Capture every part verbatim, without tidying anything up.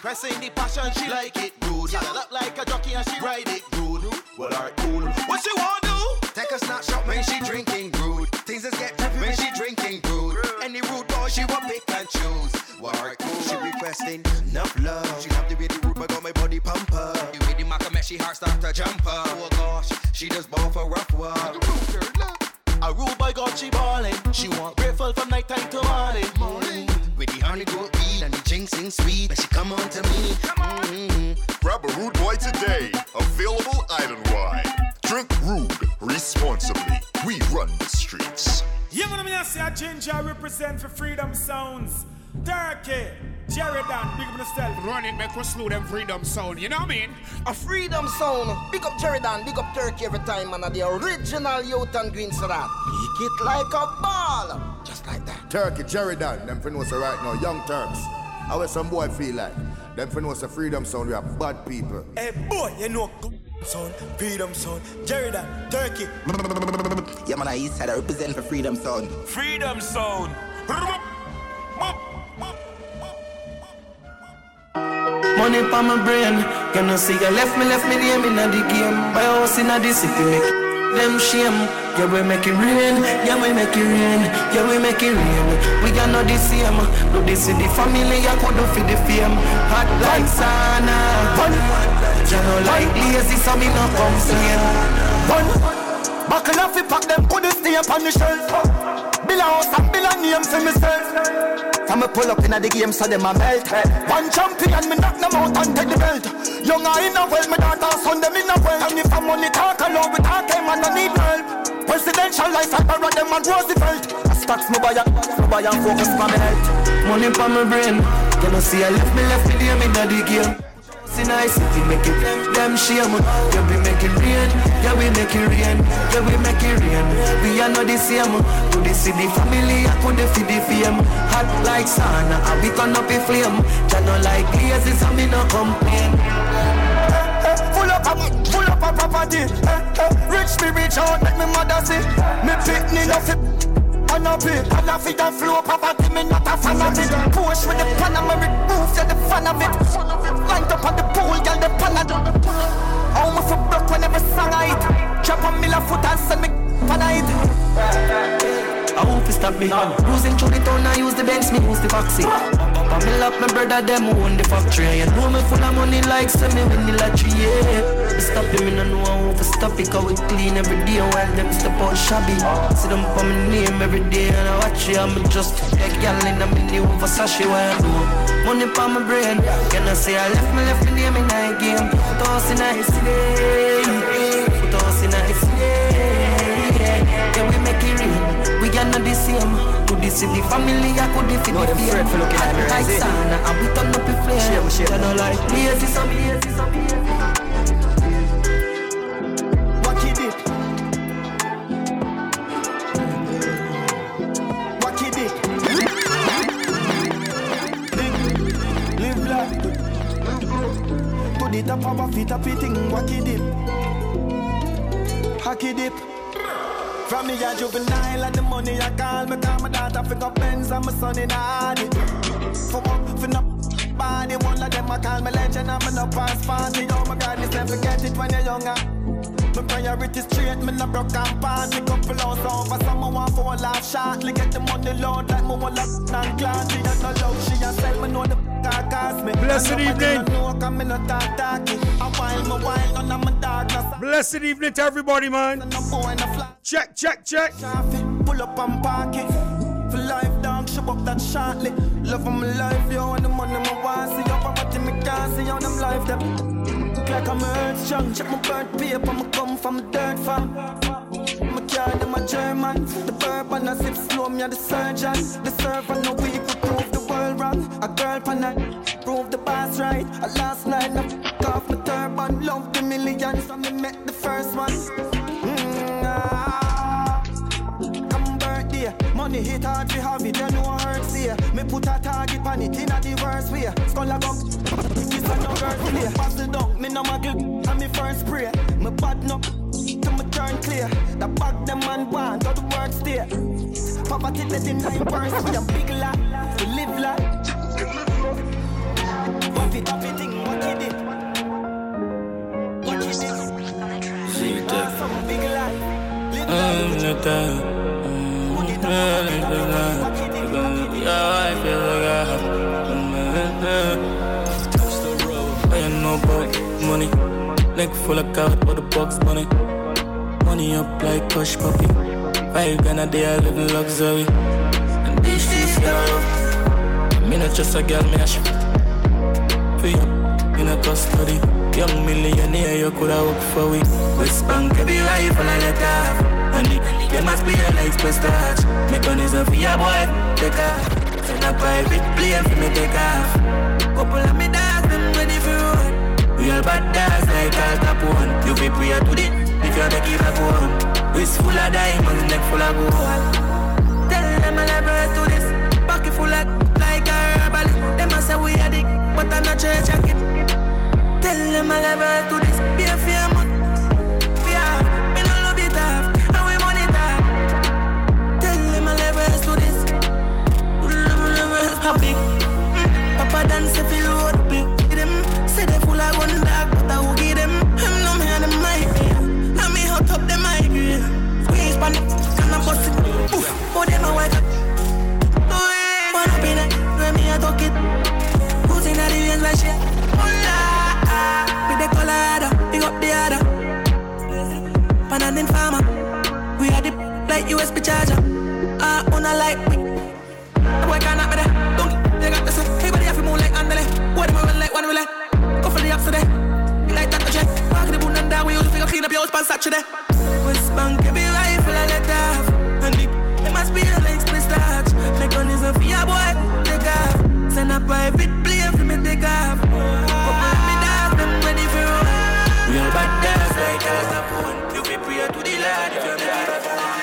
repressing the passion, she like it rude. Saddle up like a jockey and she ride it rude. Well, alright, cool. What she want do? Take a snapshot when she drinking rude. Things just get trippy when she drinking rude. Any rude boy she will pick and choose. Well, alright, cool. She requesting enough love. She have the really rude, but got my body pump up. You really make her make she heart start to jump up. Oh gosh, she just ball for rough work. A rude boy got she ballin'. She want grateful from night time to morning. morning. With the honey goat weed and the ginseng sweet, but she come on to me. Mm-hmm. Grab a rude boy today. Available island-wide. Drink rude responsibly. We run the streets. You know me, I say a ginger represent for Freedom Sounds. Turkey, Jerrydan, big up yourself. Run it, make us slow them Freedom Sound, you know what I mean? A Freedom Sound, big up Jerrydan, big up Turkey every time, man. The original youth and green so that. Kick it like a ball, just like that. Turkey, Jerrydan, them for know so right now, young Turks. How some boy feel like? Them for know so Freedom Sound, we are bad people. Hey boy, you know Sound, Freedom Sound, Jerrydan, Turkey. Yeah man, I east side, I represent for Freedom Sound. Freedom Sound. Money pa my brain, you know see you left me, left me name in the game. My house in the city make them shame. Yeah we make it rain, yeah we make it rain, yeah we make it rain. We are not the same, no this is the family, I could do for the fame. Hot like sauna, fun. You know like lazy, so me no complain. Fun. Buckle off it, pack them, could stay up on the shelf. Bill a house and bill a name for myself. I'ma pull up in the game so them a melt. One champion, me knock them out and take the belt. Young a in a well, me daughter son them in a well. And if I'm only talk along with talk, I'm I need help. Presidential life, I parrot them and Roosevelt. I stacks me buy a, me buy a focus for me health. Money for my brain, you know see I left me, left me name in the game. See nice city make it them shame. Yeah we make it rain, yeah we make it rain, yeah we make it rain. We are not the same. To the city family, I could feed the fame. Hot like sauna, and we turn up a flame. Jah no like lazy, so me no complain. Hey, hey, full up a, full up a property. Hey, hey, rich me rich out, make me mother see. Me pitney no fit. And a bit, and a fit and flow, poverty, me not a fan of it. Push with the Panameric roof, you're the fan of it. Lined up on the pool, girl, the Panado. How much for broke whenever song I hit. Chop a mill of foot and send me panite. I hope you stop me. Cruising through the town, I use the Benz, me use the Foxy. But me love my brother, them who own the factory. You know me full of money like semi win the lottery, yeah. Stop them, me no know how to stop it. Cause we clean every day while them step out shabby. See them for my name every day and I watch it. I'm just a girl in a mini over Sashi while I do. Money for my brain. Can I say I left me, left me name in a game. Put us in a city. Put us in a city. Yeah, we make it rain. We are not the same. To the city family, I could defeat the fear. I like Sana, and we turn up the flame. You know like lazy, some lazy, some lazy. What you did? What you did? Live, live life. To the top of a feet, a fitting. What you did? Hockey dip. From me a juvenile and the money I call me. Call my daughter for got Benz and my son in Hardy. For up, for no body. One of them I call me legend and me no pass party. Oh my God, this never forget it when you're younger. My priority straight, me no broke and party. Couple hours over, someone want for a laugh shortly. Get the money load like me one lock and class. She don't know love, she a sell me know the car cost me. Blessed evening. Blessed evening to everybody, man. Check, check, check. Pull up and park it. For life, dog, show up that shortly. Love of my life, yo, and the money my want. See your poverty, me can't see how them life, them. Like I'm earth strong. Check my birth paper, me come from a dirt farm. Me carry them a German. The bourbon, I sip slow, me a the surgeon. The servant, no week, we prove the world wrong. A girl pan I prove the boss right. A last night, I f*** off my turban. Love the millions, and me met the first one. Mm, ah. Come birthday, money hit hard, we have it, you know hurts here. Me put a target on it in a diverse way. Skull a go, this a no girl play. Pass it down, me no muggle, and me first spray. Me bad no, till me turn clear. The bag them man want, all the work stay. Poverty let in nine purse with a big lot, to live lot. Pop it, pop it, thing, what you did? What you did? See you there. Some big life. I'm not there. Yeah, I feel like I have. I ain't no about money. Neck full of cow for the box money. Money up like hush puppy. Five grand a day I live in luxury. And this is love. Me not just a girl, me a shit. For you, in a custody. Young millionaire, you coulda worked for we. West Bank, every rifle I let off. And they must be a like express touch. Mechanism for your boy, take off. Send a private plane for me take off. Couple of me dogs, them ready for road. Real bad dogs like Al Capone. You be prior to this, if you're the keep a phone. Wrist full of diamonds, neck full of gold. Tell them I never do this. Pocket full of like a herbalist. Them a say we addict, but I'm not church jacket. Tell them I never do this. Be a fear man. We have, me no love it off. And we money talk. Tell them I never do this. How big? Papa dance if you load big. Them say they full of gun dog, but I will give them. I'm no man in my ear. And me hot up them my ear. Squeeze pan, can I bust it? Oof, oh them a white. One up in it, when me a talk it. Who's in the range like shit? Hola, with the colada, pick up the other. Panadin farmer, we are the like U S B charger. Ah, uh, on a light me. Boy can't be there. Don't they got the sun? Everybody have to move like Andale. What am I run like? One will go for the ups today. Like that to check. Park the boon and down. We use to clean up your house on Saturday. West Bank, every rifle I let off. And it must be a like split starch. Mechanism for your boy, take off. Send a private plane for me take off. Couple of me dogs, them ready for road. Real bad dogs like Al Capone. You be prior to the Lord if you're never.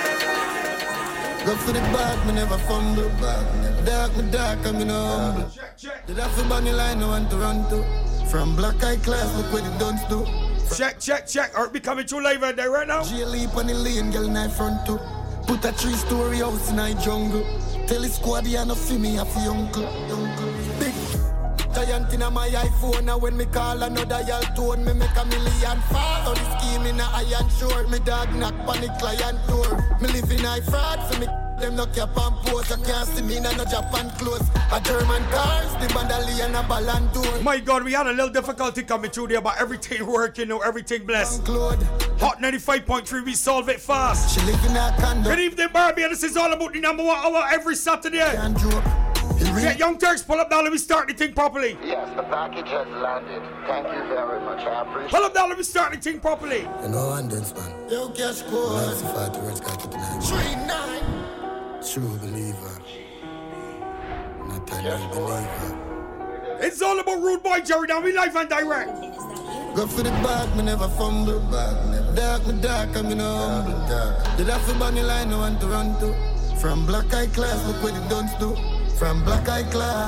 Go for the bag, me never fumble. Dark, me dark, I'm in a humble. Did have to bang the line, I want to run to. From black eye class, look what it done do. Check, check, check. Are we coming through live out there right now? Jail leap on the lane, girl in the front too. Put a three-story house in the jungle. Tell the squad you no see me, I feel uncle. Uncle. Big giant in my iPhone. Now when me call another y'all tone, me make a million fall. All the scheme in a iron short. Me dog knock on the client door. Me live in high fraud for me. Them no cap and pose. I can't see me in no Japan clothes. A German cars, the bandali and a ballon door. My God, we had a little difficulty coming through there, but everything working, you know, everything blessed. Hot ninety-five point three, we solve it fast. She live in a condo. Good evening, Barbie, and this is all about the number one hour every Saturday. Get Young Turks, pull up down, let me start the thing properly. Yes, the package has landed. Thank you very much, I appreciate it. Pull up down, let me start the thing properly. You know, and dance, man. Yo, cash code. That's the fight to Red Sky tonight. Three nine. True believer. Not a yes, believer. It's all about Rude Boy Jerry, now we live and direct. Go for the bag, me never fumble. Dark, me dark, I'm in a humble. Did have to bang the line, I want to run to. From black eye class, look what it done do. From black eye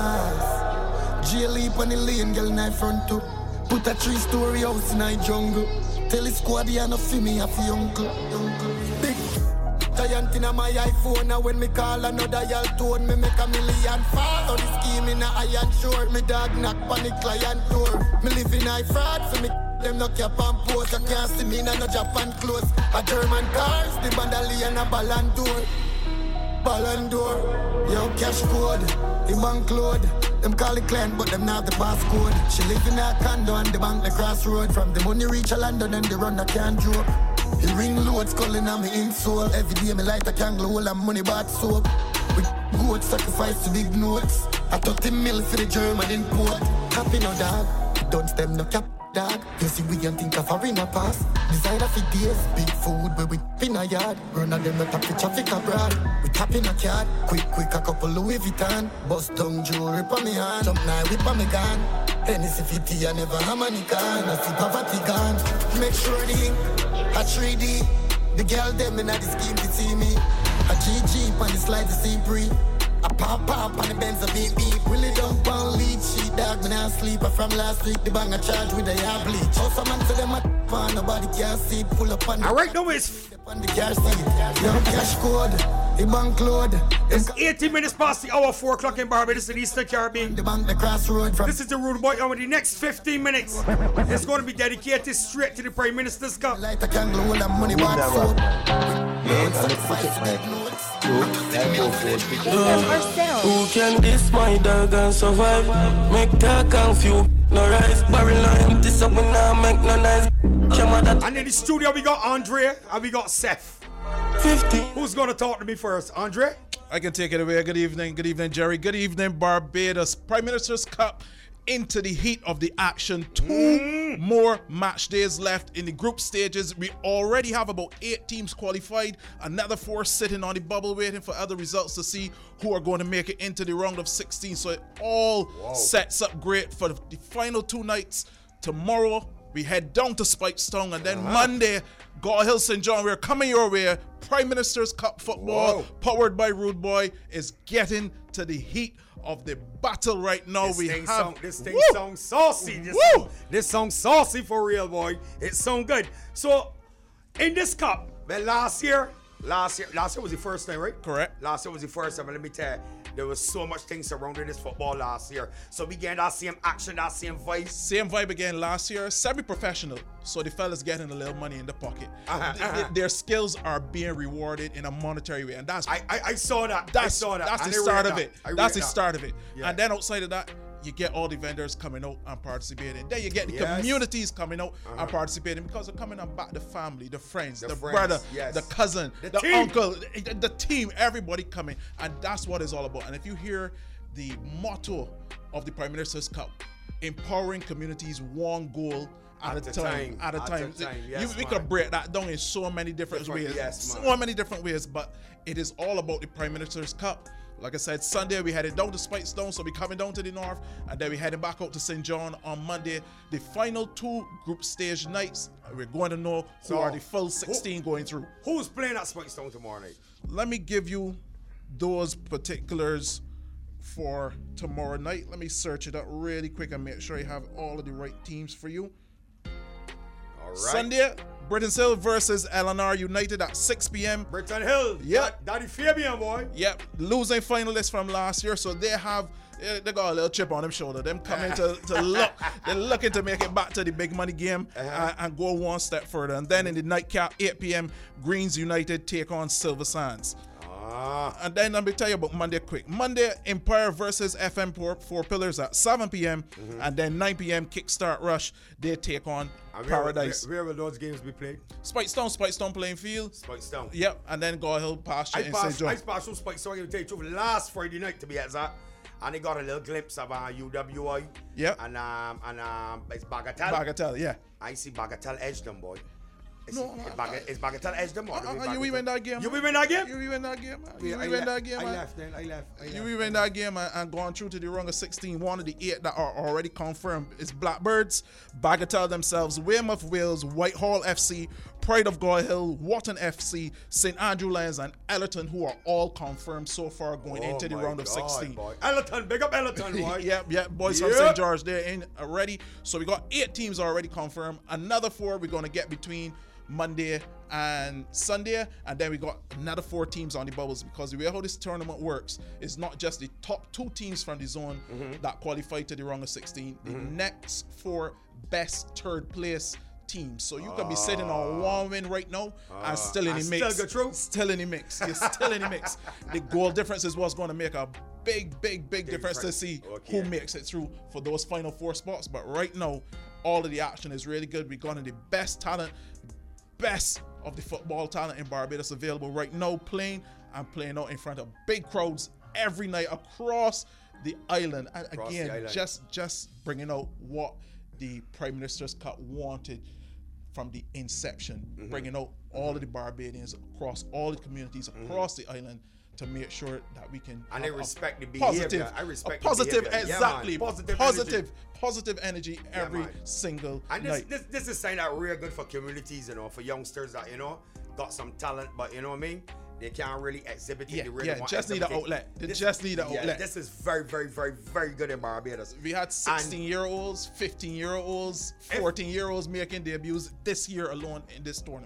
class. Jail leap on the lane, girl in the front too. Put a three-story house in the jungle. Tell the squad you no see me, I feel uncle. Uncle. Big giant in my iPhone. Now when me call another y'all tone, me make a million fall. All the scheme in a iron short. Me dog knock on the client door. Me live in high fraud for me. Them no cap and pose. I can't see me in no Japan clothes. A German cars, the bandali and a ballon door. Ballon door. Yo, cash code, the bank load. Them call the client, but them not the passcode. She live in a condo and the bank the crossroad. From the money reach a London and the run I can't joke. The ring loads calling on me insole. Every day me light a candle hole and money bought soap. With goat sacrifice to big notes. I thirty mil for the German import. Happy no dog, don't stem no cap dog. You see we don't think of a ring a pass. Designer for days, big food where we pin a yard. Run on them not tap the traffic abroad. We tap in a card, quick quick a couple Louis Vuitton. Bust down jewelry pa me hand, jump now whip pa me gun. Hennessy fifty I never have money can. I see poverty gone. Make sure the ink a three D. The girl them in the scheme to see me. A G G on the slide to see pre. A pop pop on the Benz a beep beep. Willie dump on lead sheet dog. Me not sleep. From last week the bang a charge with a hair bleach. Also man to them a pan. Nobody can see it. Pull up on the. Alright, no, it's On the cash thing, yo, cash code, the bank load. It's eighteen minutes past the hour, four o'clock in Barbados in Eastern Caribbean. The bank, the crossroad from. This is the Rude Boy, and with the next fifteen minutes, it's going to be dedicated straight to the Prime Minister's Cup. Light a candle, all that money back so. Who can this my dog and survive? Make talk and few, no rise. Barrel line, this up when I make no nice. And in the studio we got Andre and we got Seth. fifteen. Who's gonna talk to me first? Andre? I can take it away. Good evening, good evening, Jerry. Good evening, Barbados. Prime Minister's Cup into the heat of the action. Two mm. more match days left in the group stages. We already have about eight teams qualified. Another four sitting on the bubble waiting for other results to see who are going to make it into the round of sixteen. So it all Whoa. sets up great for the, the final two nights. Tomorrow, we head down to Spikestown, and then uh-huh. Monday, God Hill Saint John, we're coming your way. Prime Minister's Cup football, Whoa. powered by Rude Boy, is getting to the heat of the battle right now. This we thing have song, this thing song saucy. This song, this song saucy for real, boy. It sound good. So, in this cup, well, last year, last year, last year was the first time, right? Correct. Last year was the first time. And let me tell you, there was so much things surrounding this football last year. So we get that same action, that same vibe. Same vibe again last year. Semi-professional. So the fellas getting a little money in the pocket. Uh-huh, th- uh-huh. Their skills are being rewarded in a monetary way, and that's I I, I saw that. That's I saw that. That's and the start of that. it. I That's the that. start of it. Yeah. And then outside of that, you get all the vendors coming out and participating. Then you get the Yes. communities coming out Uh-huh. and participating because they're coming and back the family, the friends, The the, friends, brother, yes. the cousin, The the, team. uncle, the, the team, everybody coming. And that's what it's all about. And if you hear the motto of the Prime Minister's Cup, empowering communities one goal at, at a time, time. At a at time. A time. Yes, you, we man. could break that down in so many different, Different, ways. yes, man. so many different ways, but it is all about the Prime Minister's Cup. Like I said, Sunday we headed down to Spikestown, so we coming down to the north, and then we heading back out to Saint John on Monday. The final two group stage nights, we're going to know who So, are the full sixteen who, going through. Who's playing at Spikestown tomorrow night? Let me give you those particulars for tomorrow night. Let me search it up really quick and make sure I have all of the right teams for you. All right. Sunday, Britton Hill versus L N R United at six p.m. Britton Hill. Yep. Daddy Fabian, boy. Yep. Losing finalists from last year, so they have uh, they got a little chip on them shoulder. Them coming to, to look, they're looking to make it back to the big money game uh-huh. and, and go one step further. And then in the nightcap, eight p.m., Greens United take on Silver Sands. Ah. And then let me tell you about Monday quick. Monday, Empire versus F M Four, Four Pillars at seven p.m. Mm-hmm. And then nine p.m. Kickstart Rush, they take on And Paradise. Where, where, where will those games be played? Spikestown, Spikestown playing field. Spikestown. Yep. And then God Hill Pasture I in Saint passed, John. I passed through Spikestown, I'm going to tell you the truth, last Friday night to be exact. And they got a little glimpse of uh, U W I. Yep. And um and um it's Bagatelle. Bagatelle, yeah. I see Bagatelle edge them, boy. It's, No, it's, uh, Baga- it's Bagatelle edge them. Or Uh, do we uh, you Bagatelle? win that game. You man. win that game? You win that game. man. You Yeah, I win left- that game. I man. left then. I left. I left. You win that game and, and going through to the round of sixteen. One of the eight that are already confirmed is Blackbirds, Bagatelle themselves, Weymouth Wales, Whitehall F C, Pride of God Hill, Wharton F C, Saint Andrew Lions, and Ellerton, who are all confirmed so far going Oh into the my round of God, sixteen. Boy. Ellerton, big up Ellerton, boy. yep, yep, boys from Yep. Saint George, they're in already. So we got eight teams already confirmed. Another four we're going to get between Monday and Sunday, and then we got another four teams on the bubbles, because the way how this tournament works is not just the top two teams from the zone mm-hmm. that qualify to the round of sixteen. The mm-hmm. next four best third place teams. So you could be sitting on one win right now uh, and still in the mix. Still, true. still in the mix. You're still in the mix. The goal difference is what's going to make a big, big, big difference to see okay. who makes it through for those final four spots. But right now, all of the action is really good. We got in the best talent, best of the football talent in Barbados available right now, playing and playing out in front of big crowds every night across the island. And Across again, the island. just just bringing out what the Prime Minister's Cup wanted from the inception, mm-hmm. bringing out all of the Barbadians across all the communities across mm-hmm. the island to make sure that we can and they respect the positive, behavior. I respect a positive, the behavior. exactly, Yeah, positive, positive, energy. positive energy every yeah, single and this, night. this this is something that real good for communities, you know, for youngsters that, you know, got some talent, but you know what I mean, they can't really exhibit it. Yeah, they really yeah, want just need an exhibit it. outlet. They This- just need an yeah, outlet. This is very, very, very, very good in Barbados. We had sixteen-year-olds, fifteen-year-olds, fourteen-year-olds making debuts this year alone in this tournament.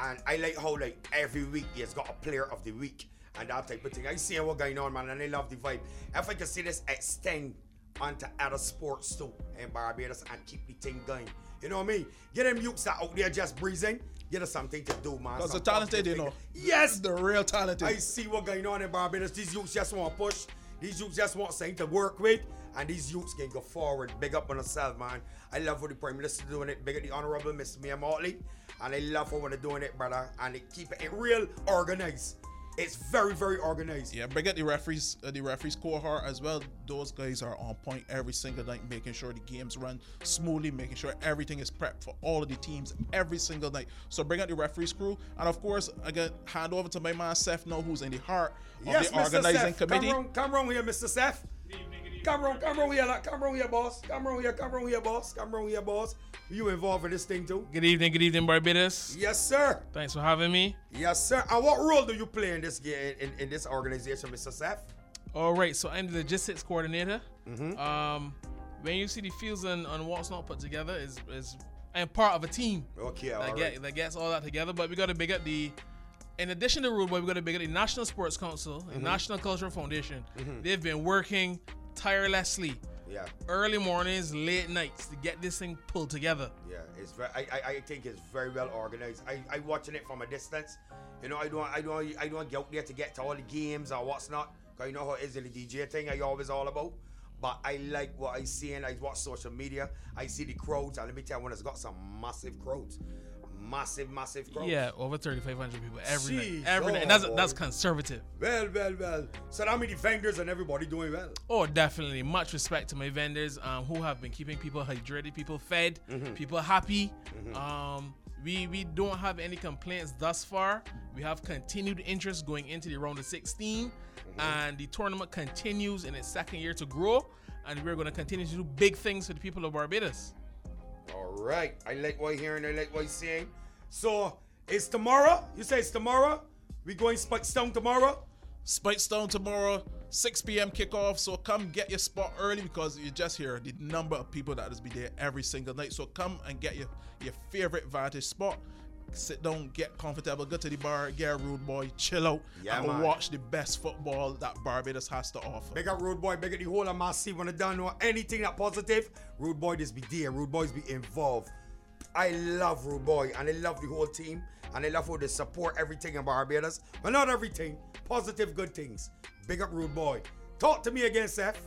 And I like how like every week he's got a player of the week and that type of thing. I see what's going on, man, and I love the vibe. If I can see this extend onto other sports too in Barbados and keep the thing going. You know what I mean? Get them youths that out there just breathing. Get us something to do, man. Because the talented, you know. Yes, the real talented. I see what's going on in Barbados. These youths just want to push. These youths just want something to work with. And these youths can go forward. Big up on themselves, man. I love what the Prime Minister doing it. Big up the Honorable Mister Mia Motley. And I love how they're doing it, brother. And they keep it real organized. It's very, very organized. Yeah, big up the referees, uh, the referees cohort as well. Those guys are on point every single night, making sure the games run smoothly, making sure everything is prepped for all of the teams every single night. So bring out the referees crew, and of course, again, hand over to my man Seth No, who's in the heart of yes, the Mister organizing Seth. committee. Come round, come round here, Mister Seth. Come round, come round here, like, come round here, boss. Come round here, come round here, boss. Come round here, boss. You involved in this thing too? Good evening, good evening, Barbados. Yes, sir. Thanks for having me. Yes, sir. And what role do you play in this in, in, in this organization, Mister Seth? All right, so I'm the logistics coordinator. Mm-hmm. Um, when you see the fields and, and what's not put together, is is I'm part of a team. Okay, that, all get, right. that gets all that together. But we got to big up the. In addition to Rude Boy, we got to big up the National Sports Council and Mm-hmm. National Cultural Foundation. Mhm. They've been working tirelessly. Yeah. Early mornings, late nights to get this thing pulled together. Yeah, it's very. I, I, I think it's very well organized. I, I watching it from a distance. You know, I don't I don't I don't get out there to get to all the games or what's not. Cause you know how it is in the D J thing. I always all about. But I like what I see and I watch social media. I see the crowds, and let me tell you, when it's got some massive crowds, massive, massive crowds. Yeah, over thirty-five hundred people every Jeez, night. Every oh, night. And that's boy. that's conservative. Well, well, well. So that means the vendors and everybody doing well. Oh, definitely. Much respect to my vendors um, who have been keeping people hydrated, people fed, Mhm. people happy. Mhm. Um, we we don't have any complaints thus far. We have continued interest going into the round of sixteen, and the tournament continues in its second year to grow. And we're going to continue to do big things for the people of Barbados. All right. I like what I'm hearing. I like what I'm seeing. So it's tomorrow. You say it's tomorrow. We going Spikestone tomorrow. Spikestone tomorrow, six p.m. kickoff. So come get your spot early because you just hear the number of people that is be there every single night. So come and get your, your favorite vantage spot. Sit down, get comfortable, go to the bar, get a Rude Boy, chill out, Yeah, and man. watch the best football that Barbados has to offer. Big up Rude Boy, big up the whole of my seat when I done know anything that positive. Rude Boy just be there. Rude Boys be involved. I love Rude Boy and I love the whole team and I love how they support everything in Barbados. But not everything. Positive good things. Big up Rude Boy. Talk to me again, Seth.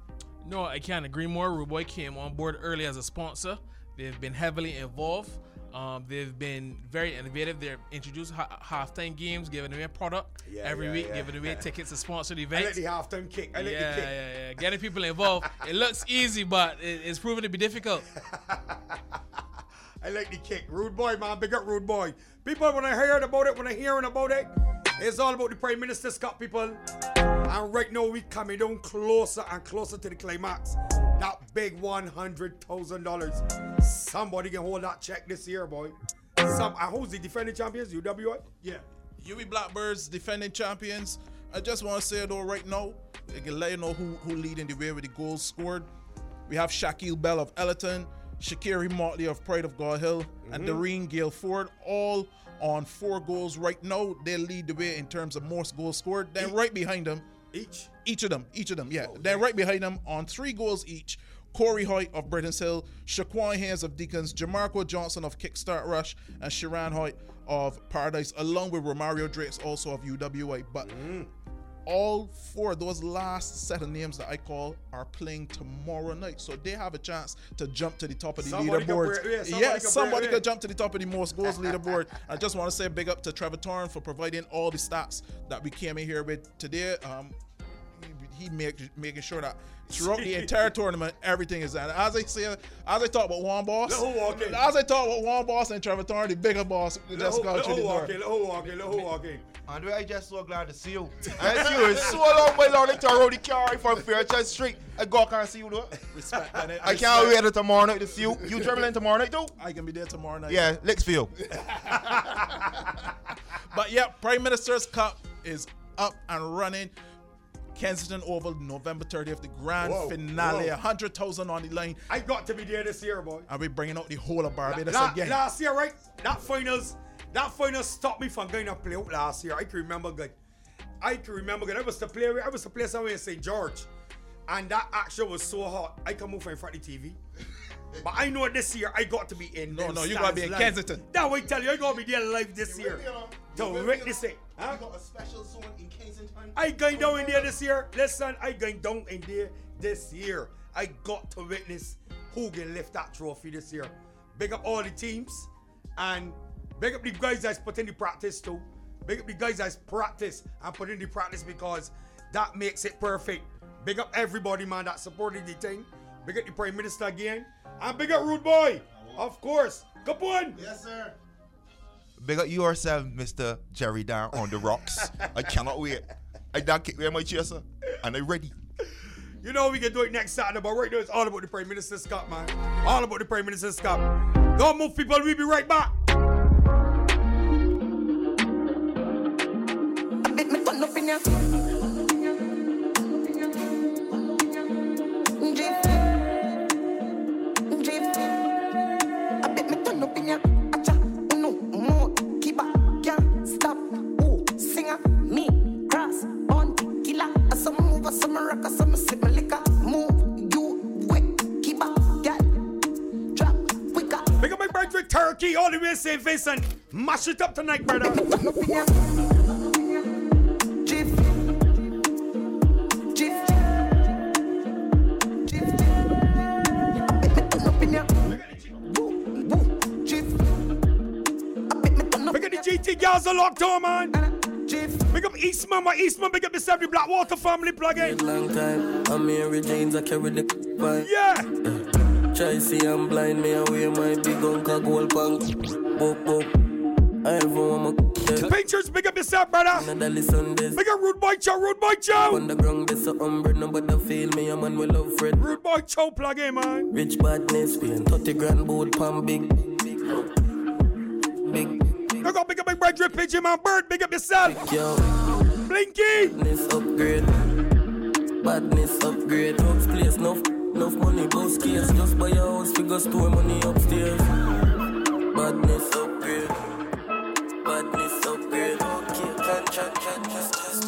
No, I can't agree more. Rude Boy came on board early as a sponsor. They've been heavily involved. Um, they've been very innovative. They're introduced ha- halftime games, giving away a product Yeah, every yeah, week, yeah. giving away tickets to sponsored I events. like the halftime kick. I like yeah, the kick. yeah, yeah. Getting people involved. It looks easy, but it, it's proven to be difficult. I like the kick. Rude Boy, man. Big up Rude Boy. People, when I heard about it, when I hearing about it, it's all about the Prime Minister's Cup, people. And right now, we coming down closer and closer to the climax. That big one hundred thousand dollars. Somebody can hold that check this year, boy. Some, uh, who's the defending champions? U W I? Yeah. U V Blackbirds, defending champions. I just want to say though, right now, I can let you know who, who leading the way with the goals scored. We have Shaquille Bell of Ellerton, Shakiri Motley of Pride of God Hill, mm-hmm. and Doreen Gale Ford, all on four goals right now. They lead the way in terms of most goals scored. Then each, right behind them, each, each of them, each of them, yeah. Oh, then yeah. right behind them on three goals each. Corey Hoyt of Britons Hill, Shaquan Hayes of Deacons, Jamarco Johnson of Kickstart Rush, and Sharon Hoyt of Paradise, along with Romario Drakes also of U W I. But mm. all four of those last set of names that I call are playing tomorrow night. So they have a chance to jump to the top of the somebody leaderboard. Can, yeah, somebody, yeah, can, somebody can jump to the top of the most goals leaderboard. I just want to say big up to Trevor Torn for providing all the stats that we came in here with today. Um, he, he make, making sure that throughout the entire tournament, everything is done. As I say, as I talk about one boss, as I talk about one boss and Trevor Torn, the bigger boss, just go to the door. Little walking, little walking. Andre, I just so glad to see you. I see you. It's so long, my lord. I turn around the car from Fairchild Street. I go can't see you though. Respect that. I can't wait until tomorrow night to see you. You traveling tomorrow night too? I can be there tomorrow night. Yeah, let's feel. But yeah, Prime Minister's Cup is up and running. Kensington Oval, November thirtieth, the grand whoa, finale, one hundred thousand on the line. I got to be there this year, boy. And we're bringing out the whole of Barbados la, again. Last year, right? That finals, That final stopped me from going to play out last year. I can remember good. I can remember good. I was to play. I was to play somewhere in Saint George, and that action was so hot. I can move in front of the T V. But I know this year I got to be in. No, no, you gotta be in live. Kensington. That way, tell you, I gotta be there live this year to witness it. Huh? You got a special zone in Kensington. I going down in there this year. Listen, I going down in there this year. I got to witness who can lift that trophy this year. Big up all the teams and big up the guys that's put in the practice too. Big up the guys that's practice and put in the practice because that makes it perfect. Big up everybody, man, that supported the thing. Big up the Prime Minister again. And big up Rude Boy, of course. Come on. Yes, sir. Big up yourself, Mister Jerry down on the rocks. I cannot wait. I done kick me in my chair, sir. And I'm ready. You know we can do it next Saturday, but right now it's all about the Prime Minister's Cup, man. All about the Prime Minister's Cup. Don't move, people. We'll be right back. Turkey all the way Saint Vincent. Mash it up tonight, brother. Big up the G T girls are locked on, man. Big up Eastman, my Eastman. Big up the Seventy Blackwater family plug-in. Long time, I'm Mary James, I carry the vibe. Yeah. Try see I'm blind, me away my big uncle gold punk. Boop boop. I ever want my Pictures, big up yourself, brother. Big up Rude Boy Chow, Rude Boy Chow. On the ground, there's a umbre, nobody feel me, a man will love Fred. Rude Boy Chow plug in, man. Rich badness, paying thirty grand boat pan big. Big. Look up, big up, big bright drip pigeon, man. Bird, big up yourself. Yo. Blinky. Badness upgrade. Badness upgrade. Drugs place, no. Enough money, boss case. Just buy a house, figure store money upstairs. Badness upgrade. Badness upgrade. Okay, can chat, chat, just, just,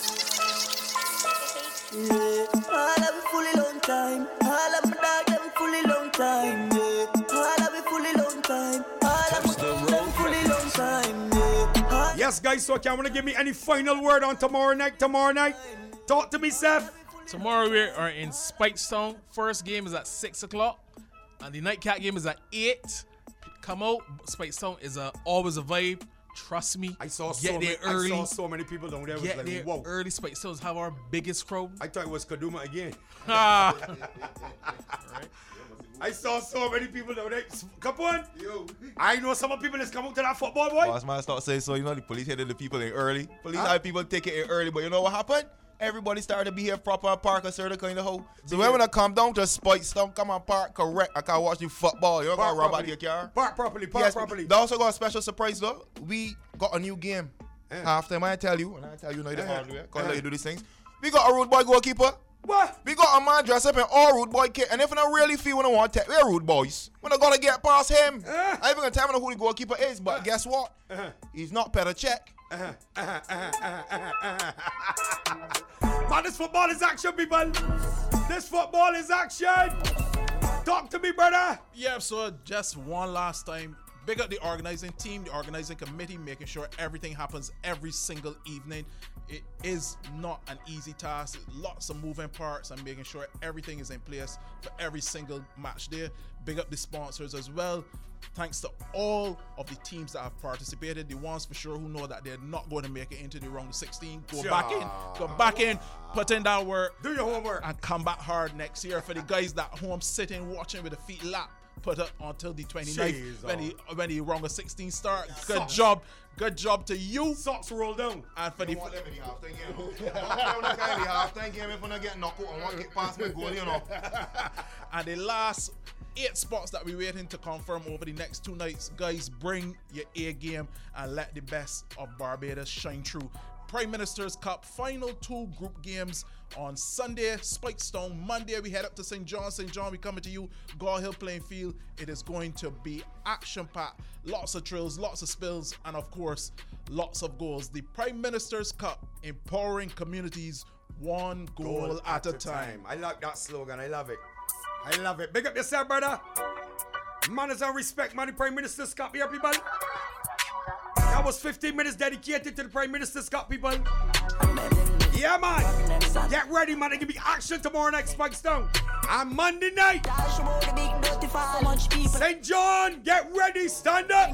just. Yeah, all of it fully long time. All of my dog, them fully long time. Yeah, all of it fully long time. All of them fully long time. Yeah. Yes, guys, so can you want to give me any final word on tomorrow night? Tomorrow night? Talk to me, Seth. Tomorrow we are in Speightstown. First game is at six o'clock, and the nightcap game is at eight. Come out. Speightstown is a, always a vibe. Trust me. I saw Get so there many, early. I saw so many people down there. Get was like, there whoa. early. Speightstown's have our biggest crowd. I thought it was Kaduma again. Ah. Right. I saw so many people down there. Come on. Yo. I know some of people that's come out to that football, boy. Boss man start saying so. You know the police headed the people in early. Police Huh? had people take it in early, but you know what happened? Everybody started to behave proper and park a certain kind of hoe. So when I come down to Speightstown, come and park correct, I can watch the football. You don't got to rub out your car. Park properly, park yes, properly. They also got a special surprise though. We got a new game. Yeah. Half time I tell you, and I tell you now the Yeah. hard way, because Yeah. you do these things. We got a Rude Boy goalkeeper. What? We got a man dressed up in all Rude Boy kit. And if I really feel when I want to take, we're Rude Boys. When I gotta get past him. Uh. I even gonna tell me who the goalkeeper is, but uh. guess what? Uh-huh. He's not Petr Cech. Uh-huh. Uh-huh. Uh-huh. Uh-huh. Uh-huh. Man, this football is action, people. This football is action. Talk to me, brother. Yeah, so just one last time. Big up the organizing team, the organizing committee, making sure everything happens every single evening. It is not an easy task. Lots of moving parts and making sure everything is in place for every single match there. Big up the sponsors as well. Thanks to all of the teams that have participated. The ones for sure who know that they're not going to make it into the round of sixteen. Go Ja. back in. Go back in. Put in that work. Do your homework. And come back hard next year. For the guys that home sitting, watching with the feet lap, put it until the twenty-ninth Jeez, when the when the round of sixteen start. Good Socks. job. Good job to you. Socks roll down. And for the and the last eight spots that we're waiting to confirm over the next two nights, guys, bring your A game and let the best of Barbados shine through. Prime Minister's Cup final two group games on Sunday, Spikestone. Monday, we head up to Saint John. Saint John, we coming to you, Gore Hill playing field. It is going to be action-packed. Lots of thrills, lots of spills, and of course, lots of goals. The Prime Minister's Cup, empowering communities one goal, goal at, at a time. time. I like that slogan. I love it. I love it. Big up yourself, brother. Manners and respect, man. The Prime Minister's Cup here, people. That was fifteen minutes dedicated to the Prime Minister's Cup, people. Yeah, man. Get ready, man. There can be action tomorrow night, Spikestone. And Monday night. Saint John, get ready. Stand up.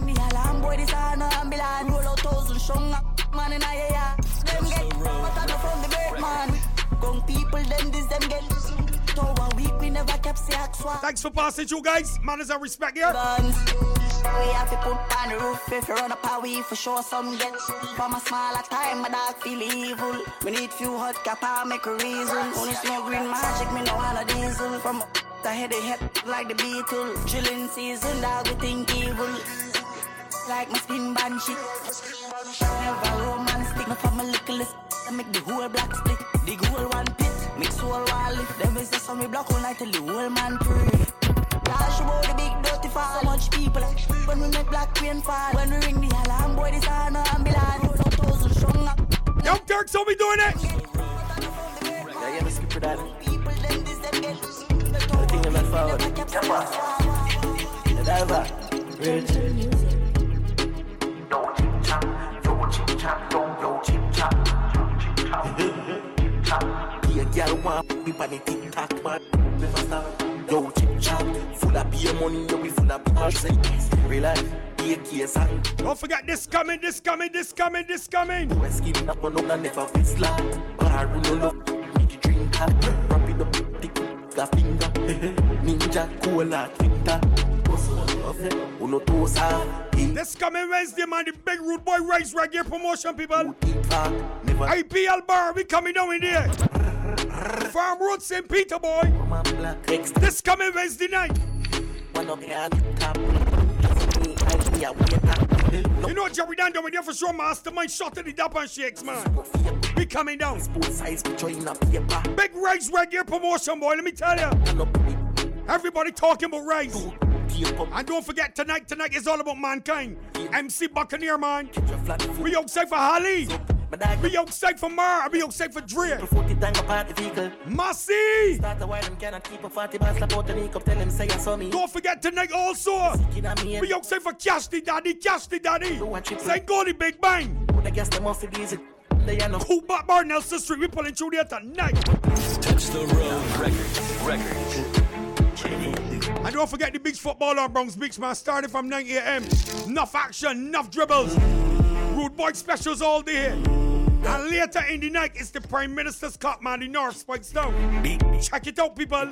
Thanks for passing through, guys. Manners and respect here. We have to put on the roof if you run up a wee for sure some get. From a smaller time, my dog feel evil. We need few hot cap, make a reason. Only smoke green magic, me no want a diesel. From the head of head like the beetle. Chilling season, dog we think evil. Like my spin banshee. Never romantic, no for my little list. I make the whole black split. Dig whole one pit, mix whole wall lift. Them is the sun we block all night till the whole man pray. Lash about the big dirty fall. So much people when we make black rain fall. When we ring the alarm, boy, this are no ambulance. Roll out thousand strong up. Young Turks, how we doing it? Yeah, yeah, me skip for that. The thing I'm forward. The diver. Rich. Yo, chip chop. Yo, chip chop. Yo, chip chop. Yeah, girl, want me on the TikTok, man. Never stop. Yo, chip chop, full of beer money, yo, we full of parcel. Real life, be a case and don't forget this coming, this coming, this coming, this coming. We're skipping up on and never whistle. Bar, we no love, make you drink up. Wrap it up, tick, got finger. Ninja, cola, Twitter. Uno tosa. This coming Wednesday, man, the big Rude Boy Rice Reggae promotion, people. I P L bar, we coming down in here. Farm Road, Saint Peter, boy. This coming Wednesday night. You know Jerry Dan down there for sure, mastermind shot to the dapper and shakes, man. We coming down. Big Rice Reggae promotion, boy, let me tell you. Everybody talking about rice. And don't forget, tonight, tonight is all about mankind. M C Buccaneer, man. We outside for Holly. We outside for Mar. We outside for Dre. Massey. Don't forget tonight also. We outside for Cash the Daddy. Cash the Daddy. Saint Goldie Big Bang. Cool Back Bar, Nelson Street. We pulling through there tonight. Touch the road. Records. Records. And don't forget the beach football on Bronx Beach, man. Starting from nine a.m. Enough action, enough dribbles. Rude Boy specials all day. And later in the night, it's the Prime Minister's Cup, man. The North Spikestone. Check it out, people.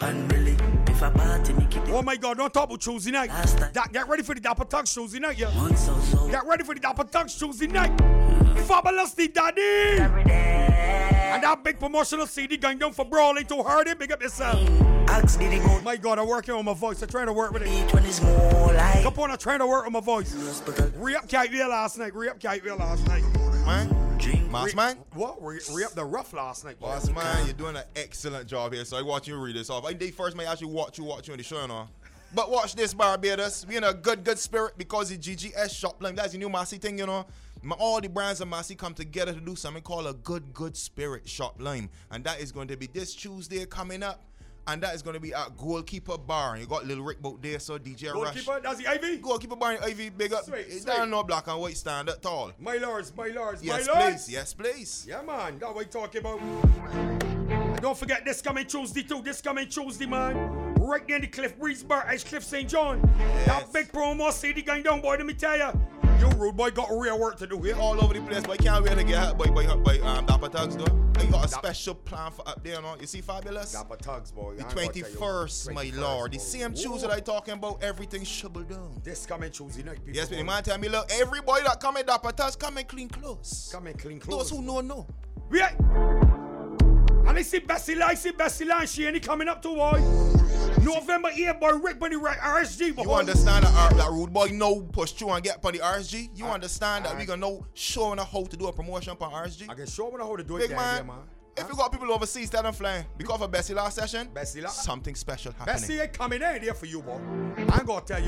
Oh my God, don't talk about Tuesday night. That, get ready for the Dapper Tugs Tuesday night, yeah. Get ready for the Dapper Tugs Tuesday night. Fabulous the Daddy. And that big promotional C D going down for Brawling to Hardy. Big up yourself. Oh my God, I'm working on my voice. I'm trying to work with it. Come on, I'm trying to work on my voice. Re-up Kiteville last night. Re-up Kiteville last night. Man. Boss man? What? Re-up the rough last night. Boss man, you're doing an excellent job here. So I watch you read this off. I did first may actually watch you watch you on the show now. But watch this, Barbados. We in a good, good spirit because the G G S shop line. That's the new Massey thing, you know. All the brands of Massey come together to do something called a good, good spirit shop line. And that is going to be this Tuesday coming up. And that is going to be at Goalkeeper Bar. You got Little Rick out there, so D J Rush. Goalkeeper, that's the Ivy? Goalkeeper Bar in Ivy, big up. Sweet, it's down no black and white stand at all. My lords, my lords, yes, my lords. Please, yes, please. Yeah, man, that's what we talking about. And don't forget this coming Tuesday too. This coming Tuesday, man. Right near the Cliff Breeze Bar, Ice Cliff Saint John. Yes. That big promo C D going down, boy, let me tell you. You Rude Boy got real work to do. We're all over the place, but I can't wait to get hurt by, by, by um, Dapper Tugs, though. You got a special plan for up there, no? You see, Fabulous? Dapper Tugs, boy. The twenty-first, my lord. The same Tuesday that I talking about, everything shoveled down. This coming Tuesday night, people. Yes, but the man tell me, look, everybody that come in Dapper Tugs, come and clean clothes. Come and clean clothes. Those who know, know. Yeah. And I see Bessie Lie, I see Bessie Lie, she ain't coming up to boy. November eighth, boy, Rick Bunny right R S G. You understand that, uh, that Rude Boy no push through and get upon the R S G? You uh, understand uh, that we gonna know showing how to do a promotion upon R S G? I can show them how to do Big it, man. there, man. If huh? you got people overseas that don't flying because of Bessie last session, Bessie la- something special happening. Bessie ain't coming in there for you, boy. I'm gonna tell you.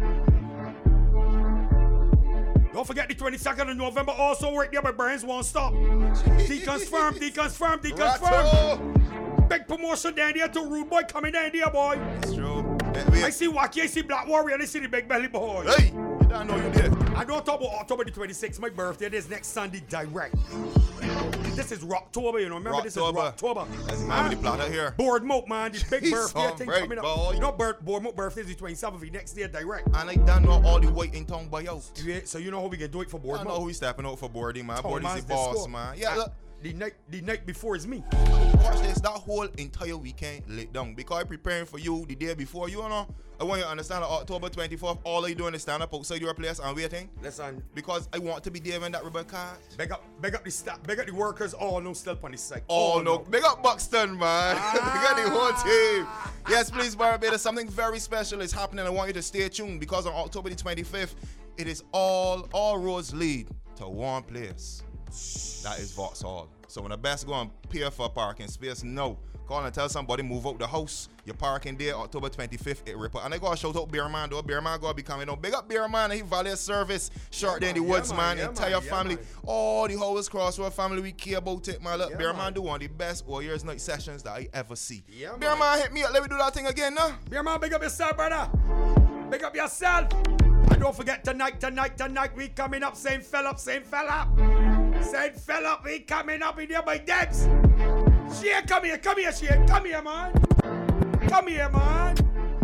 Don't forget the twenty-second of November also right there, my brains won't stop. Deconfirm, deconfirm, deconfirm. Big promotion down there to Rude Boy coming down there, boy. That's true. I see Wacky, I see Black Warrior, and I see the Big Belly boy. Hey, you don't know you did. I don't talk about October the twenty-sixth, my birthday. This next Sunday direct. This is Rocktober, you know. Remember, this is Rocktober. That's the man with the platter here. Board Moat, man. This big birthday thing right, coming up. Boy. You know, Board Moat birthday is the twenty-seventh of the next year direct. And I don't know all the weight in tongue by out. Yeah, so you know how we can do it for Board I Moat. know who we stepping out for boarding, man. Tom Boarding's the boss, score. man. Yeah, look. The night, the night before is me. Watch this. That whole entire weekend laid down because I'm preparing for you the day before. You know, I want you to understand that October twenty-fourth, all you doing is stand up outside your place and waiting. Listen, because I want to be there when that ribbon card. Big up, big up the staff, big up the workers. All no still on the site. Oh no, big up Buxton, man. Ah. Big up the whole team. Yes, please, Barbados. Something very special is happening. I want you to stay tuned because on October the twenty-fifth, it is all all roads lead to one place. That is Vauxhall. So when the best go and pay for parking space, no. Call and tell somebody move out the house. Your parking day, October twenty-fifth, it ripple. And I gotta shout out Beer Man though. Beer Man gotta be coming out. Big up Beer Man, he valet service. Short yeah, day in the woods, yeah, man. Yeah, entire man, family. Yeah, all the Howells Crossroad family, we care about it, man. Look, yeah, Beer Man. man do one of the best all years night sessions that I ever see. Yeah, Beer man. man, hit me up. Let me do that thing again, no? Beer Man, big up yourself, brother. Big up yourself. And don't forget tonight, tonight, tonight, we coming up. Same fella, same fella. Same fella, we coming up in here by Debs. Shea, come here, come here, Shea. Come here, man. Come here, man.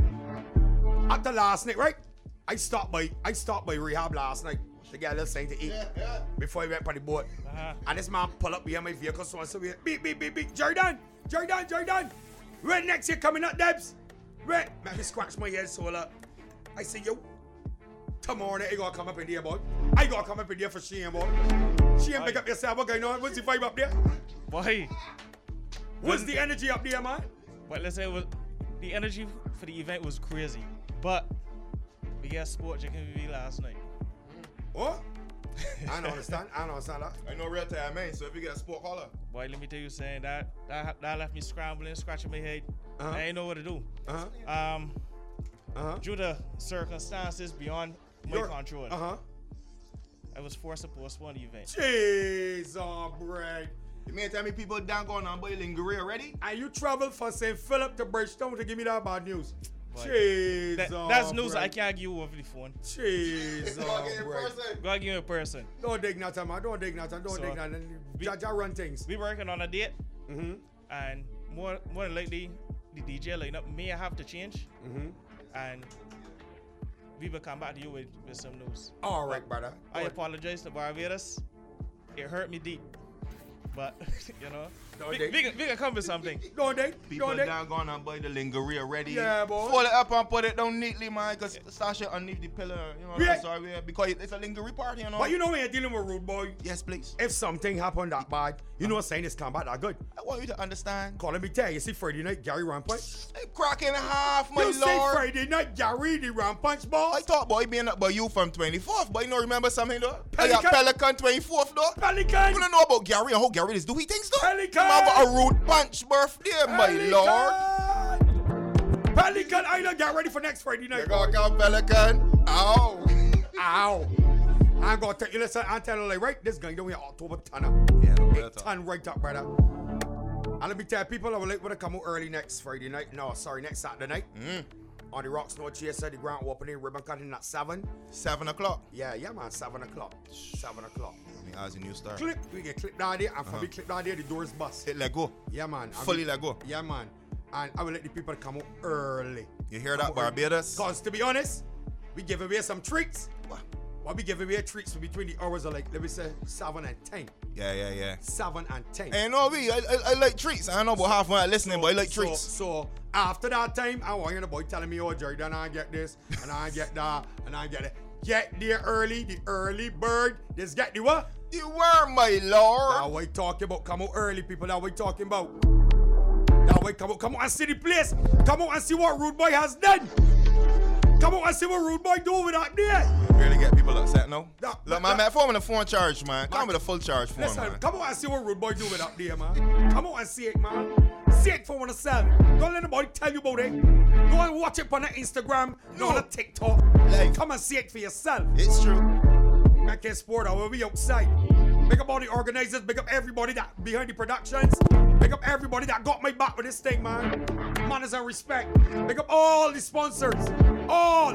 After last night, right? I stopped by I stopped by rehab last night to get a little thing to eat yeah, yeah. before I went on the boat. Uh-huh. And this man pull up behind my vehicle, so I said, beep, beep, beep, beep. Jordan, Jordan, Jordan. When next year coming up, Debs? When? Let me scratch my head, so uh, I say, yo. Tomorrow, I gotta come up in there, boy. I gotta come up in there for Shane, boy. Shane, pick up yourself. What going on? What's the vibe up there? Boy. What's the energy up there, man? Well, let's say it was, the energy for the event was crazy. But we got sport drinking V V last night. What? I don't understand. I don't understand that. I know real time, man. So if you get a sport collar. Boy, let me tell you something. That that, that left me scrambling, scratching my head. Uh-huh. I ain't know what to do. Uh-huh. Um, uh-huh. Due to circumstances beyond my You're, control. Uh-huh. I was forced to postpone the event. Jeez, oh, bread. You mean tell me people down going on boy Lingerie already? And you traveled from Saint Philip to Bridgetown to give me that bad news. Boy, Jeez, that, oh, that's news bread. I can't give you over the phone. Jeez, oh, bread. Gotta give you a person. Don't dig nothing, man. Don't dig nothing. Don't so, dig nothing. Jaja run things. We working on a date. Mm-hmm. And more, more than likely, the D J lineup may have to change. Mm-hmm. And we will come back to you with, with some news. All right, brother. I apologize to Barbados. It hurt me deep. But, you know, we, we, can, we can come with something. Don't they? People Don't down going on by the Lingerie already. Yeah, boy. Fold it up and put it down neatly, man, because yeah. Stash it underneath the pillar, you know, yeah. sorry, because it's a Lingerie party, you know. But you know when you're dealing with Rude Boy? Yes, please. If something happened that bad, you know what saying this combat that good. I want you to understand. Call me tell you, see Friday night, Gary Rampage? Hey, crack in half, my you lord. You say Friday night, Gary the Rampage, boss? I thought, boy, being up by you from twenty-fourth, but you know, remember something, though? Pelican? I got Pelican twenty-fourth, though. Pelican? You don't know about Gary and how Gary is do he things, though? Pelican! I got a rude punch birthday, Pelican. my lord. Pelican, I don't get ready for next Friday night. You gonna come, Pelican? Ow. Ow. I'm gonna tell you, listen, I'm telling you, like, right? This going down here October ten. Yeah, no It ten right up, brother. And let me tell people, I would like to come out early next Friday night. No, sorry, next Saturday night. Mm. On the Rocks No Chaser, the grand opening, ribbon cutting at seven. seven o'clock? Yeah, yeah, man, seven o'clock. seven o'clock. I mean, as a new star. Clip, we get clipped down there, and for uh-huh. me clip down there, the doors bust. It let go. Yeah, man. Fully let go. Yeah, man. And I will let the people come out early. You hear come that, Barbados? Because to be honest, we give away some treats. What? What we give away treats for between the hours of like, let me say, seven and ten. Yeah, yeah, yeah. seven and ten. Hey, no, we, I, I, I like treats. I don't know about half when I'm listening, so, but I like so, treats. So, after that time, I want you the boy telling me, oh, Jordan, I get this, and I get that, and I get it. Get there early, the early bird. Just get the what? The worm, my lord. That's what we talking about. Come out early, people. That's what we talking about. That's boy, come out, come out and see the place. Come out and see what Rude Boy has done. Come out and see what Rude Boy do with that there. Really get people upset now? No, Look, man, man, phone with a phone charge, man. Come with a full charge phone, Listen, man. come out and see what Rude Boy do with that there, man. Come out and see it, man. See it for yourself. Don't let nobody tell you about it. Go and watch it on the Instagram, no. on the TikTok. Like, come and see it for yourself. It's true. Make it sport, I will be outside. Big up all the organizers, big up everybody that behind the productions. Big up everybody that got my back with this thing, man. Manners and respect. Big up all the sponsors. All.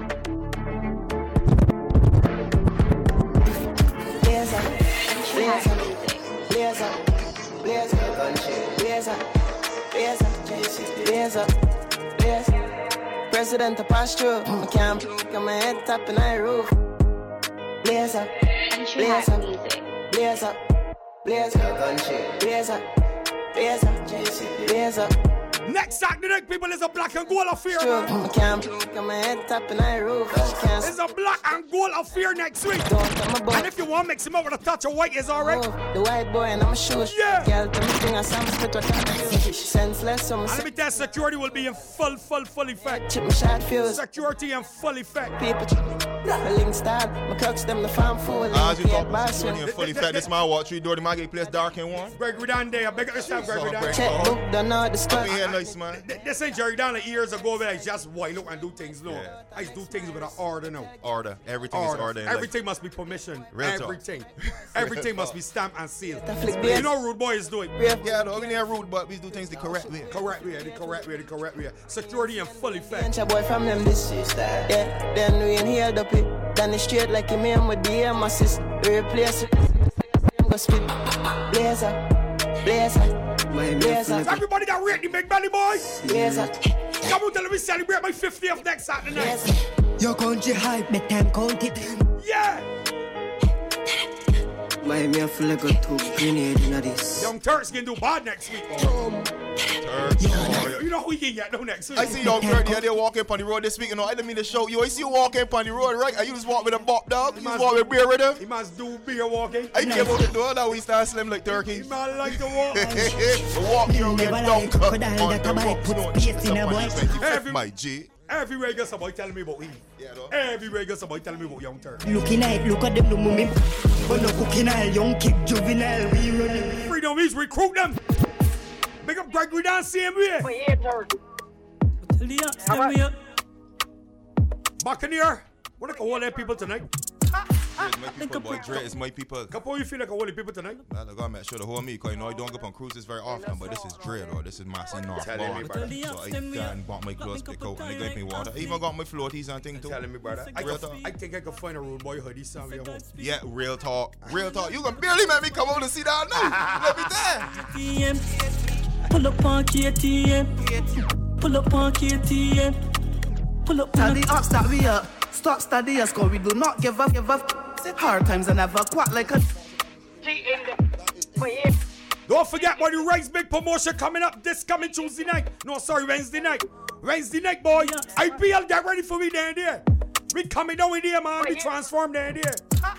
Blazer, blazer, blazer, blazer, blazer, blazer, blazer, blazer. President to pass through. I can't look at my head tapping my roof. Blazer, blazer, blazer, blazer, blazer, blazer, blazer. Next Saturday night, people, is a black and gold affair. I can't look at my head tapping my roof. It's a black and gold affair next week. And if you want to mix him up with a touch of white, is alright. The white boy and I'm a shoes. Yeah. Girl, tell me thing I sound split what I'm senseless. So and let me tell you, security will be in full, full, full effect. Chip my shot fuse. Security in full effect. People, my link style, my cooks them the farm food. As you talk about security in full effect, this my watch. We do the market place dark and warm. Gregory Dan there. Big up yourself, Gregory Dan. Checkbook, don't know the stuff. Nice, man. This ain't Jerry Down like years ago, but I just wind up and do things. No, yeah. I just do things with an order now. Order. Everything order. is order. Everything life. must be permission. Real Everything. Everything Everything must be stamped and sealed. You know Rude Boy is doing. Yeah, no, we ain't rude, but we do things the correct way. Correct way, the correct way, the correct way. Security in full effect. Your boy from them this is that. Yeah, then we inhaled up it. Then the straight like a man with the aim assist. We replace it. Go spit. Blazer. Blazer. Blazer. Everybody that rate the big belly boy. Blazer. Come on, tell me celebrate my fiftieth next Saturday night. Your country hype, make time count it. Yeah. My me feel like a two grenade in this. Young Turks can do bad next week. Um, Turks. Oh, you know who we can get no next week. I see Young Turks yeah, they walking on the road this week. You know, I didn't mean to show you. I see you walking on the road, right? Are you just walk with a bop dog? You just walk with beer rhythm? He must do beer walking. I came out the door, now we start slim like turkey. He might like to walk. Walk you get dunk on the road. Every, my G. Everywhere you get somebody telling me about him. Yeah, no? Everywhere you get somebody telling me about Young Turks. Looking at, look at them, no mummy. But no cooking all, young kick, juvenile, we running. Freedom is recruit them. Big up Gregory down same way. Buccaneer, what like a whole lot of people tonight? It's my people, boy. Dre, it's my people. Couple you feel like a whole lot of people tonight? Man, I gotta make sure to hold me, because you know I don't go on cruises very often, but this is Dre, though. This is Massey North Bar. So I can bought my clothes, pick out, and they gave me water. I even got my floaties and things too. Telling me, brother. I, can, I think I can find a Rude Boy hoodie somewhere home. Yeah, real talk. Real talk. You can barely make me come over to see that now. Let me tell. Pull up on K T M. Pull up on K T M. Pull up. Tell the ops that we are. Stop study us, cause we do not give up, give up. Hard times and never quack like a. Don't forget, boy, the Rise Big promotion coming up this coming Tuesday night. No, sorry, Wednesday night. Wednesday night, boy. I P L, get ready for me down there. We coming down in there, man. We transform down there.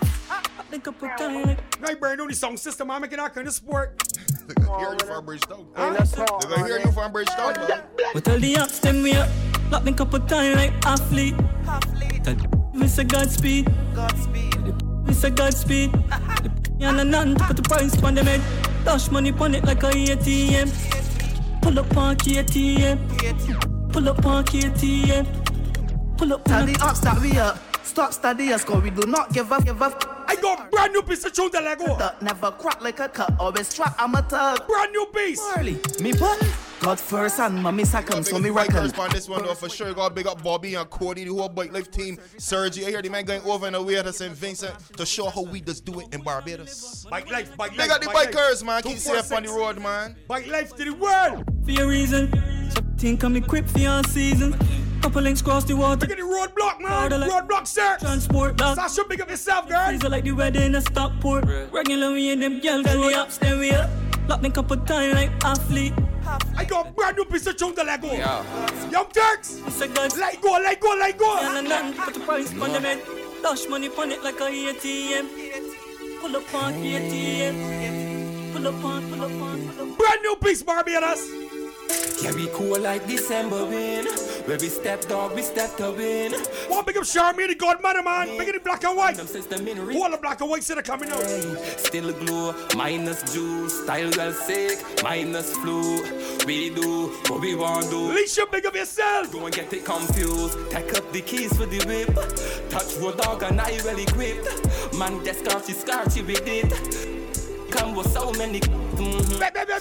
Right, burn on the sound system, I'm making that kind of sport. They're gonna hear you from Bridgestone. Huh? They're gonna hear you from Bridgestone, man. We tell the ops, them we up. Lock me couple time like athlete. Tell me say Godspeed. Godspeed. Me say Godspeed. And a nothing to put the price on them head. Dash money on it like a A T M. Pull up on K T M. Pull up on K T M. Pull up. Tell the ops that we up. Stop study us, cause we do not give up, give up. I got brand new piece of tune to let go. Never crack like a cut, always trap, I'm a tug. Brand new piece. Marley, me what? God first and mommy second, so me reckon. On this one though, for sure, got big up Bobby and Cody, the whole bike life team. Sergi, I hear the man going over and away to Saint Vincent to show how we just do it in Barbados. Bike life, bike life. They got the bike bikers, life. man. Keep safe on the road, man. Bike life to the world. For your reason, so think I'm equipped for your season. Couple links cross the water. Look at the roadblock, man. Like roadblock, sir. Transport block. Sasha, big up yourself, girl. These are like the wedding in a Stockport. Regular we in them girls. Tell the ups, then we up. Lock me couple time like athlete. I got brand new piece of tune to let go. Yeah. Young Turks. Let go, let go, let go. Yeah, and then put the price on the head. Dash money on it like a A T M. Pull up on A T M. Pull up on, pull up on, pull up. Brand new piece, Barbados. Yeah, we cool like December wind. Where we step dog, we step to win. One big up Charmy, the godmother, man. Big in the black and white. All the black and white that are coming out. Still glow, minus juice. Style well sick, minus flu. We do what we want to do. Leisha, big up yourself. Don't get it confused. Take up the keys for the whip. Touch road dog and I well equipped. Man, that's scarchy, scarchy with it. Come with so many. Mm-hmm.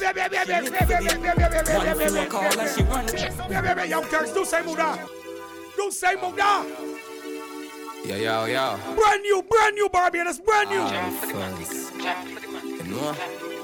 One phone call and she run. Yo, Kirks, don't say more that. Don't say more that. Yeah, yeah, yeah. Brand new, brand new Barbados, brand new. Uh, you know?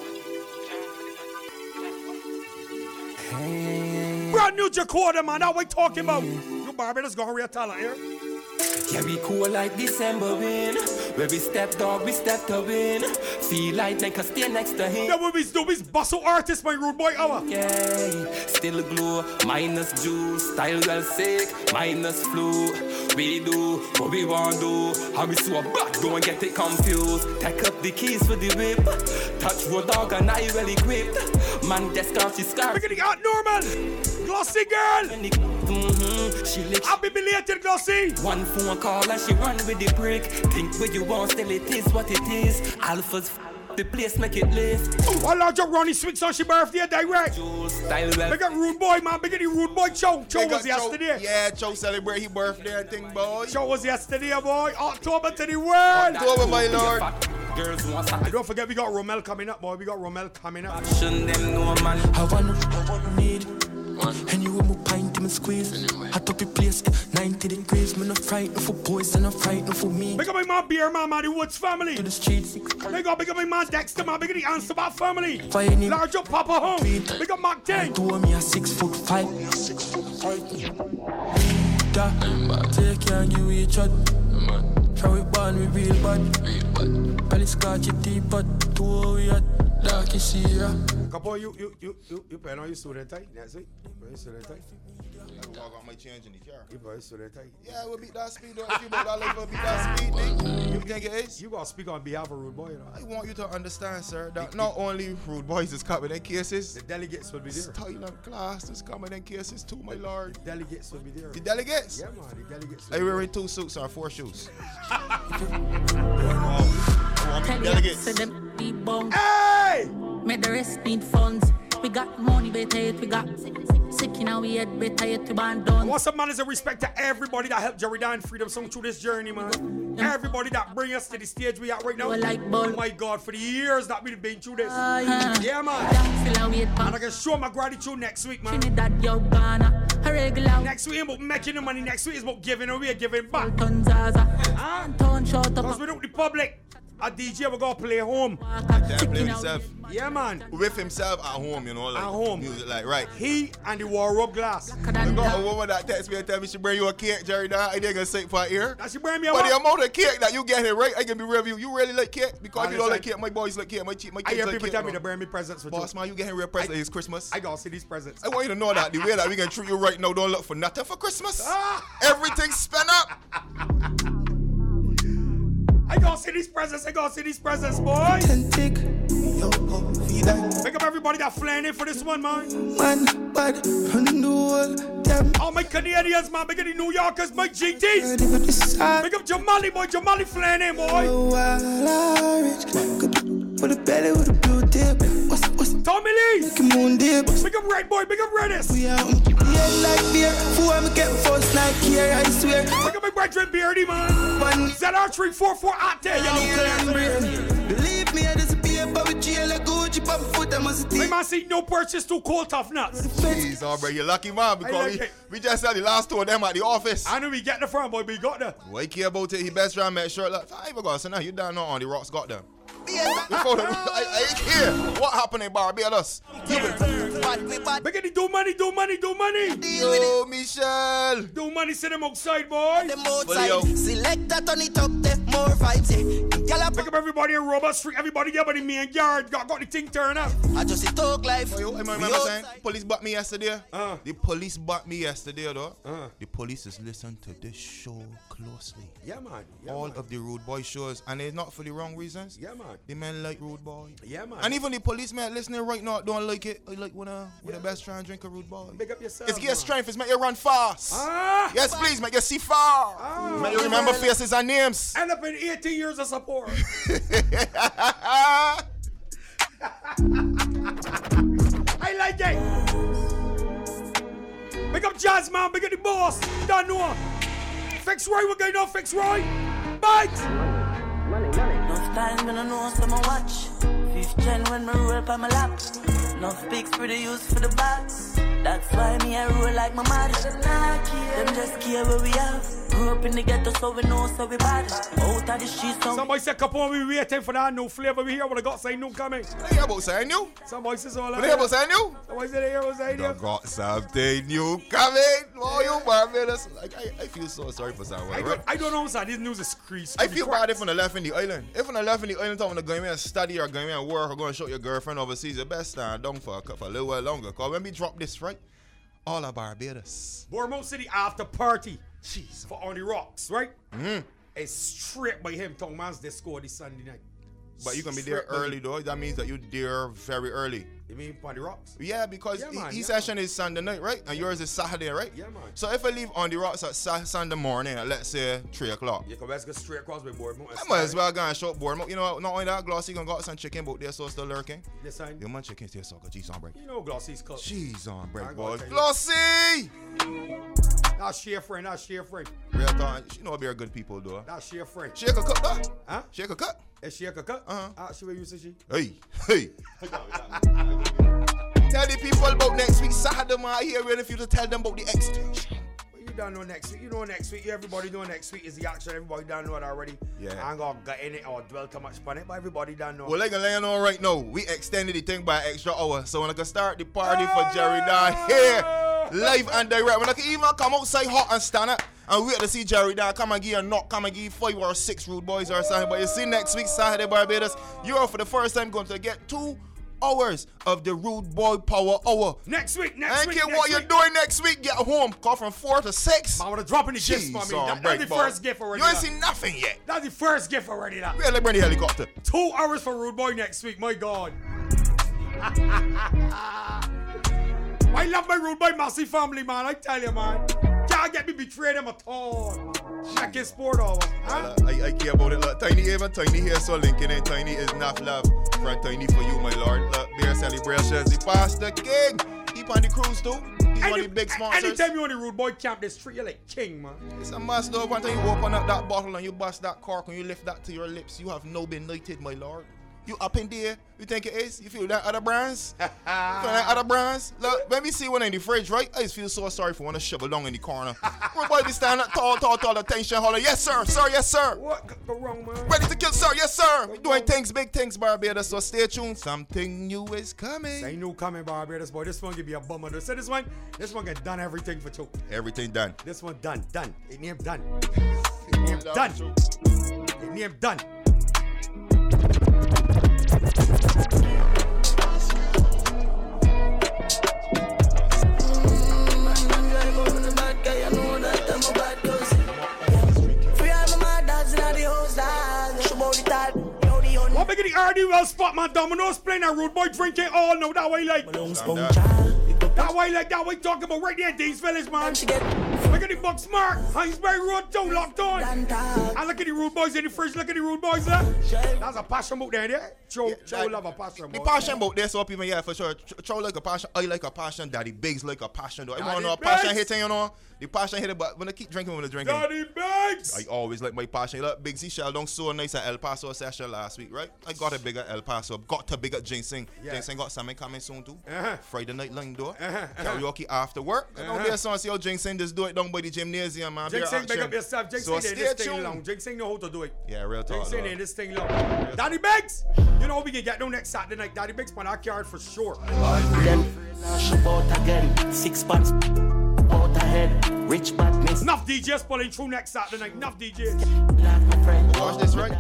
Hey. Brand new Jakarta, man. That's what we talking about. You Barbados got real talent here. Yeah, we cool like December wind. Where we step dog, we step to win. Feel like make us stay next to him. Yeah, we be do we bustle artist, my rude boy hour. Yeah, still glow, minus juice, style well sick, minus flu. We do what we want to do. How we so back, don't get it confused. Take up the keys for the whip. Touch road dog and I well equipped. Man, that's scarchy scarf. We're getting out normal. Glossy girl. Mm-hmm. She licks. I'll be belated, Glossy. One phone call and she run with the brick. Think what you want, still it is what it is. Alpha's f- the place, make it live. One larger Ronnie Swicks on she birthday direct. Style well. Big up Rude Boy, man. Big up the Rude Boy. Cho. Cho Big was up yesterday. Cho. Yeah, Cho celebrate his birthday thing, boy. Cho was yesterday, boy. October to the world. October, my lord. Girls want and don't forget, we got Romel coming up, boy. We got Romel coming up. Action them no man. I wanna, I wanna need. And you want me pint to me squeeze. Hot up your place, ninety degrees. Me no frightened for boys and no frightened for me. Big up my man Beer, man, man, the Woods family. To the streets. Big up, big up my man Dexter, man. Big up the Ansabat family. Fine. Large up Papa Home. Big up Mark Day. Two of me a six foot five. Six foot five. Da, take care and you each other. How we born, we real bad. Belly scratch your teapot. Two we at dark is here. Couple, you, you, you, you, you pay on your student tie next week. You student tie. I got my change in the car. You buy student tie. Yeah, we'll beat that speed. If you about that level, beat that speed thing. You think it is? You gotta speak on behalf of Rude Boy, you know. I want you to understand, sir, that not only Rude Boys is coming in cases. The delegates will be there. Thailand class is coming in cases too, my lord. The delegates will be there. The delegates? Yeah, man. The delegates. Are you wearing two suits or four shoes? Delegates. Hey! Make the rest need funds. We got money, better it. We got sick in our head, better it. We band done. What's up, man? Is a respect to everybody that helped Jerry Dan Freedom Song through this journey, man. Yeah. Everybody that bring us to the stage we at right now. Like oh my God, for the years that we've been through this. Uh, yeah. yeah, man. And I can show my gratitude next week, man. Trinidad, yo, Ghana, a regular. Next week is about making the money. Next week is about giving away, giving back. Tons Zaza. Huh? Ton short up. Because without the public, a D J will go play home. Can't play himself. Yeah, man. With himself at home, you know, like at home. Music, like right. He and the War Rub Glass. I got a woman that text me and tell me she bring you a cake, Jerry. Now I didn't gonna say it for here. That she bring me a But what? the amount of cake that you get here, right? I can be review. You really like cake because and you don't like cake. My boys like cake. My cheap, my kids I hear like people cake. tell me to bring me presents for Boss man, you getting real presents. It's Christmas. I gotta see these presents. I want you to know that the way that we can treat you right now, don't look for nothing for Christmas. Ah. Everything's spent up. I gotta see these presents. I gotta see these presents, boy. Authentic. Yo, Pick up everybody that flying in for this one, man. Man, bad, run the whole damn. All my Canadians, man. Big up the New Yorkers, my G Ts. Big up Jamali, boy. Jamali flying in, boy. Oh, I rich. With a belly, with a blue tip. What's what's Tommy Lee? Make a moon dip. Big up Red Boy. Big up Redis. We out in yeah, like beer. Four, me get first like here, I swear. Big up my brethren, Beardy, man. One Z R three four four out there, y'all. Believe me, I just be a Bobby G, like Gucci, pop foot, I must see. I must see no purchase too cold tough nuts. Jeez, oh, bro, you're lucky, man, because like we, we just had the last two of them at the office. I know we get the front, boy, but we got them. What you care about it? He best try and make sure. Like, I even got so now you down now on the rocks got them. Before the, I, I ain't care what happened in Barbados. Big the do money, do money, do money. Yo, Michelle. Do money, send them outside, boy. Them outside. Select that on it up there, more vibes. Yeah. Pick up everybody in Robert Street, everybody there by the main yard, got, got the thing turned up. I just see talk life. Oh, I remember saying, police bought me yesterday. Uh. The police bought me yesterday, though. Uh. The police is listening to this show closely. Yeah, man. Yeah, All man. of the Rude Boy shows, and it's not for the wrong reasons. Yeah, man. The men like Rude Boy. Yeah, man. And even the policemen listening right now don't like it. I like when uh, when the best try and drink a Rude Boy. Big up yourself. It's get strength. It's make you run fast. Ah. Yes, please, make you see far. Ah. Make you remember faces and names. End up in eighteen years of support. I like it. Big up Jazz, man. Big up the boss. Don't know. Fix Roy. We're going to fix Roy. Bite. Enough time when I know some I watch. Fifth gen when me roll up on my lap. Enough pics for the use for the box. That's why me I roll like my mad. Them just care where we have. Grew up in the ghetto so we know so we bad. Out of the streets so somebody said couple we waiting for that new flavor. We hear what I got say new coming. They hear about saying new. Somebody says all that. They hear about saying new. Somebody said they hear about saying new. I got something new coming. Oh, you Barbados. Like I, I feel so sorry for someone. I, Right? I don't know sir. This news is crazy. I feel bad if on the left in the island. If on the left in the island, talking to going and study or going and work or going to show your girlfriend overseas, the best stand down for a, for a little while longer. Cause when we drop this, right, all of Barbados. Bournemouth City after party. Jeez. For On the Rocks, right? Mm. It's straight by him. Tom Man's they score this Sunday night. But you can be there early though. That means that you're there very early. You mean On the Rocks? Yeah, because yeah, man, his yeah, session man. is Sunday night, right? And yours is Saturday, right? Yeah, man. So if I leave On the Rocks at sa- Sunday morning at let's say three o'clock. You can best go straight across by Bournemouth. I might as well go and show Bournemouth. You know, not only that, Glossy can got some chicken, but they're so still lurking. Yes, I You man chicken still suck. Cheese on break. You know Glossy's cut. Cheese on break, I boy. gotta tell you. Glossy! That's sheer friend. That's sheer friend. Real talk. She know be a good people, though. That's sheer friend. She a cut, though? Huh? She a cut? Is she a cut? Uh-huh. Ah, she will use it, she. Hey, hey. Tell the people about next week. Saturday, man. Here ready for you to tell them about the extension. You don't know next week. You know next week. Everybody know next week is the action. Everybody don't know it already. Yeah. I ain't gonna get in it or dwell too much on it, but everybody don't know. Well, like I let you know right now, we extended the thing by an extra hour. So when I can start the party for Jerry down here, live and direct. When I can even come outside hot and stand up and wait to see Jerry down, come and give you a knock, come and give you five or six Rude Boys or something. But you see next week, Saturday, Barbados, you're for the first time going to get two hours of the Rude Boy Power Hour. Next week, next I week. care next what week. you're doing next week. Get home. Call from four to six. I want to drop in the gifts for me. That, that's the first gift already. You ain't that. seen nothing yet. That's the first gift already. That. Really bring the helicopter. Two hours for Rude Boy next week. My God. I love my Rude Boy Massey family, man. I tell you, man. Can't get me betrayed them at all. Check his sport over. Huh? Uh, I, I care about it. Look, Tiny even Tiny here, so linking in. Tiny is enough love. From Tiny for you, my lord. Look, beer celebrations. The Pastor King. He on the cruise too. He's Any, one of the big sponsors. Anytime you on the Rude Boy camp, this street, you're like king, man. It's a must though. One time you open up that bottle and you bust that cork and you lift that to your lips, you have no been knighted, my lord. You up in there, you think it is? You feel that other brands? you feel that other brands? Look, when we see one in the fridge, right? I just feel so sorry for one to shovel down in the corner. One boy be standing up tall, tall, tall, attention, holler, yes sir, sir, yes sir. What go wrong, man? Ready to kill, sir, yes sir. We're doing things, big things, Barbados, so stay tuned. Something new is coming. Say new coming, Barbados, boy. This one give me a bummer. Say this one, this one get done everything for you. Everything done. This one done, done. It name done. It name done. It name done. What big the R D well spot, man? Domino's playing that Rude Boy drinking all now. That way like that way like that way talking about right there in these fellas, man. Look at the Buck Smart, Hinesbury Road, Joe locked on. And look at the Rude Boys in the fridge. Look at the Rude Boys there. That's a passion boat there, there. Joe, yeah, Joe love a passion boat. The passion boat there, so people, yeah, for sure. Joe like a passion. I like a passion. Daddy Biggs like a passion, though. I want to know a passion hitting, you know. The passion hit it, but when I keep drinking, when I drinking. Daddy Biggs! I always like my passion. Look, Biggsy Sheldon so nice at El Paso session last week, right? I got a bigger El Paso. Got to bigger Ginseng. Yeah. Ginseng got something coming soon too. Uh-huh. Friday night line door. Uh-huh. Uh-huh. Karaoke after work. Uh-huh. I don't be a song see how Ginseng just do it down by the gymnasium, man. Ginseng, big up yourself. Ginseng, so this thing long. Ginseng know how to do it. Yeah, real talk. Ginseng in this thing long. Daddy Biggs! You know we can get down next Saturday night. Daddy Biggs on our card for sure. Then again. Six spots out ahead. Rich badness. Enough D Js pulling through next Saturday night. Enough D Js. Watch this, right?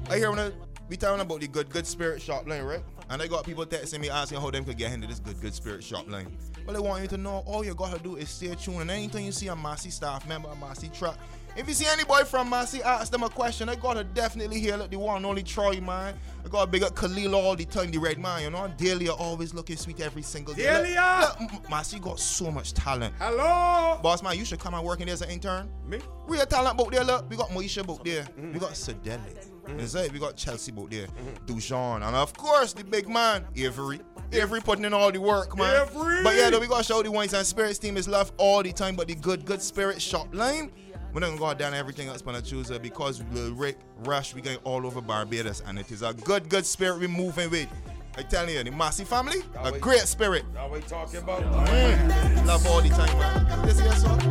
I hear when I be talking about the good, good spirit shop line, right? And I got people texting me asking how them could get into this good, good spirit shop line. Well, I want you to know all you gotta do is stay tuned. And anytime you see a Massey staff member, a Massey truck, if you see anybody from Massey, ask them a question. I gotta definitely hear like the one and only Troy, man. I gotta big up Khalil all the time, the red man, you know. Delia always looking sweet every single day. Delia! Look, look, Massey got so much talent. Hello! Boss man, you should come and work in there as an intern. Me? Real talent out there, look. We got Moisha out there. Mm-hmm. We got Sedele. Mm-hmm. Is it? We got Chelsea out there. Mm-hmm. Dujon. And of course, the big man, Avery. Avery putting in all the work, man. Avery! But yeah, though, we gotta show the Wines and Spirits team is love all the time, but the good, good spirit shop line. We're not gonna go down everything else on a Tuesday because we Rick Rush, we going all over Barbados, and it is a good, good spirit we're moving with. I tell you, the Massey family, a we, great spirit. That we talking about. Mm. Love all the time, man. This is song.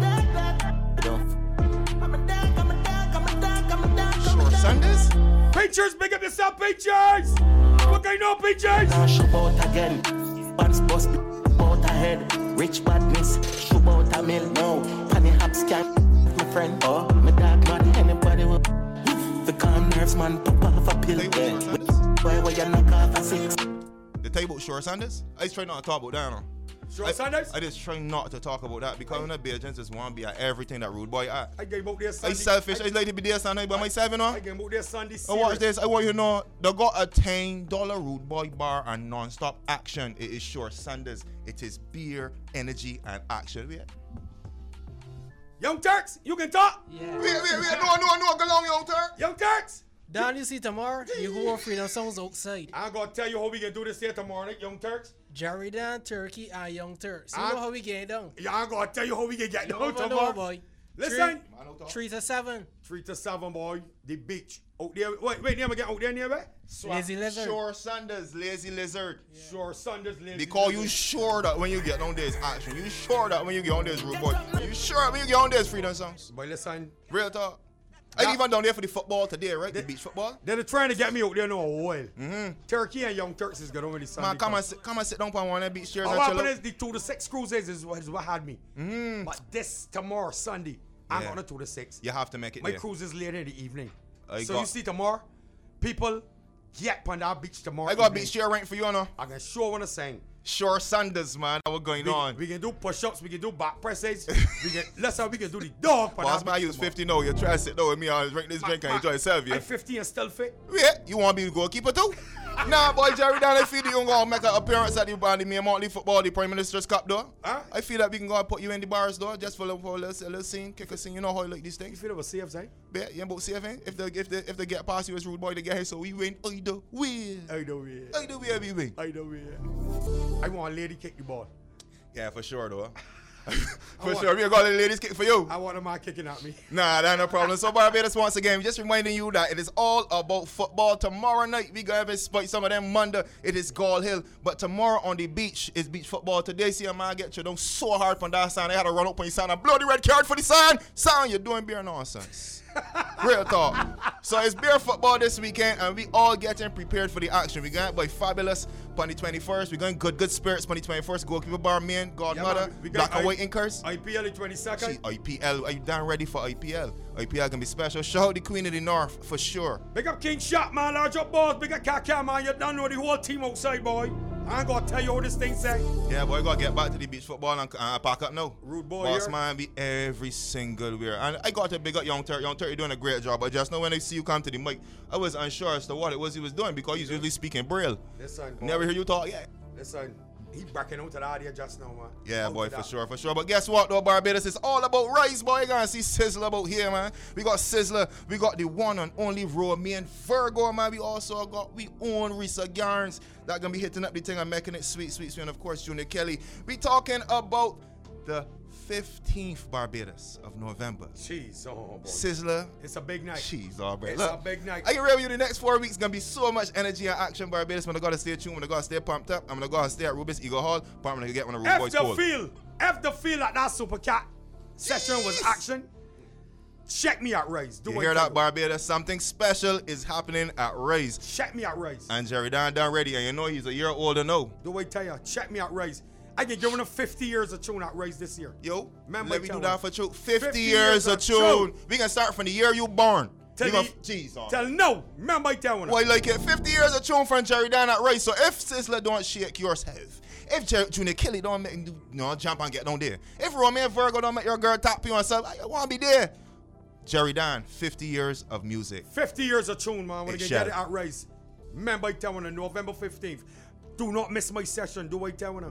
Sure Sundays. Pictures, big up yourself, pictures. What kind of pictures? Now show out again. Pants bust out ahead. Rich badness, show out a mill. No, honey haps can. My friend, oh, my dog, man, anybody will. The calm nerves, man, pop off a pill. Why were you knock off a six? The table about Shore Sanders? I just try not to talk about that, no. Shore Sanders? I just try not to talk about that because when the Bajans just want to be at everything that Rude Boy at. I gave out there Sunday. I selfish. I like to be there Sunday by myself, you know. I gave out there Sunday. I watch this. I want you to know they got a ten dollar Rude Boy bar and non-stop action. It is Shore Sanders. It is beer, energy, and action. Yeah. Young Turks, you can talk. Yeah. Wait, wait, wait. No, no, no. Go along, Young Turk. Young Turks. Down you see tomorrow, you who are Freedom Songs outside. I'm gonna tell you how we can do this here tomorrow night, Young Turks. Jerry Dan, Turkey, and Young Turks. You I'm, know how we get down. Yeah, I'm gonna tell you how we can get down tomorrow. Know, boy. Listen. Three, three to seven. Three to seven, boy. The beach. Out there. Wait, wait, never get out there nearby. Lazy Lizard. Shore Sanders, Lazy Lizard. Yeah. Shore Sanders, Lazy Because Lizard. you sure that when you get on this action, you sure that when you get on this Rude Boy, you sure when you get on this Freedom Songs. Boy, listen. Real talk. I yeah. even down there for the football today, right? They, the beach football. They're trying to get me out there now a while. Mm-hmm. Turkey and Young Turks is going to the Man, come and, sit, come and sit down on one of the beach chairs oh, and what chill happened is the two to six cruises is what, is what had me. Mm-hmm. But this tomorrow, Sunday, I'm yeah. on the two to six. You have to make it My there. cruise is later in the evening. I so got, you see tomorrow, people get on that beach tomorrow. I got evening. a beach chair right for you, no? I can sure want to sing. Shore Sanders, man. That was going we, on. We can do push-ups. We can do back presses. we can. Let's how we can do the dog. Boss man, you was fifty now. You're trying to sit down with me and drink this drink and enjoy yourself, yeah? I'm fifty and still fit. Yeah, you want to be the goalkeeper too? Nah, boy, Jerry, down I feel that you going to make an appearance at the, the May Monthly Football, the Prime Minister's Cup, though. Huh? I feel that we can go and put you in the bars, though, just for, for a, little, a little scene, kick a scene. You know how I like these things. You feel about safe, eh? Yeah, you about safe, eh? If they, if they, if they get past you as Rude Boy, they get here, so we win either way. Either way. Either way, we win. Either way. I want a lady kick the ball. Yeah, for sure, though. For sure, we got a ladies kick for you. I want a man kicking at me. Nah, that's no problem. So Barbados, once again, just reminding you that it is all about football. Tomorrow night, we gonna spite some of them Monday. It is Gall Hill. But tomorrow on the beach is beach football. Today, see a man get you down so hard from that sign. I had to run up on your sign and blow the red card for the sign. Sign, you're doing beer nonsense. Real talk. So it's beer football this weekend, and we all getting prepared for the action. We got by Fabulous on the twenty-first. We going good, good spirits on the twenty-first. Goalkeeper bar man, Godmother, yeah, Black and I- White Inkers. I P L the twenty-second. See, I P L, are you done ready for I P L? I P L gonna be special. Shout out the Queen of the North for sure. Big up King Shot, man. Large up balls. Big up Kaka, man. You done know the whole team outside, boy. I ain't gonna tell you how this thing say. Yeah, boy, gotta get back to the beach football and uh, pack up now. Rude boy Boss here. man be every single where. And I got to big up Young Turk. Young Turk, you doing a great job. But just now when I see you come to the mic, I was unsure as to what it was he was doing because he's usually speaking Braille. Listen, boy. Never hear you talk yet. Listen, he backing out to the idea just now, man. Yeah, out boy, to for that. sure, for sure. But guess what, though, Barbados? It's all about rice, boy. You gonna see Sizzler about here, man. We got Sizzler. We got the one and only Romaine Virgo, man. We also got we own Risa Garns. That gonna be hitting up the thing and making it sweet, sweet, sweet. And of course, Junior Kelly. We talking about the fifteenth Barbados of November. Jeez, oh boy. Sizzler. It's a big night. Jeez, all right. It's Look, a big night. I can reveal you the next four weeks. Gonna be so much energy and action, Barbados. When I gotta stay tuned, when I gotta stay pumped up, I'm gonna go and stay at Rubis Eagle Hall. But I'm gonna get one of Rude F Boys the cold. feel. F the feel like that Super Cat session was action. Check me at Rise. Do You what hear you that, do. Barbados? Something special is happening at Rise. Check me at Rise. And Jerry Dan done ready, and you know he's a year older now. Do what I tell you. Check me at Rise. I can give him fifty years of tune at Rise this year. Yo, Remember let me tell do that him. for tune. fifty, fifty years years of of tune. tune. We can start from the year you born. Tell You me, go, jeez, on. tell no. Remember I tell you. Why like it? fifty years of tune from Jerry Dan at Rice. So if Sizzler don't shake yourself, if Jerry Junior Kelly don't make you know, jump and get down there, if Romeo Virgo don't make your girl tap you yourself, I want to be there. Jerry Dan, fifty years of music. fifty years of tune, man. When It you shall. get it at Rice. Remember I tell you, November fifteenth. Do not miss my session. Do I tell you?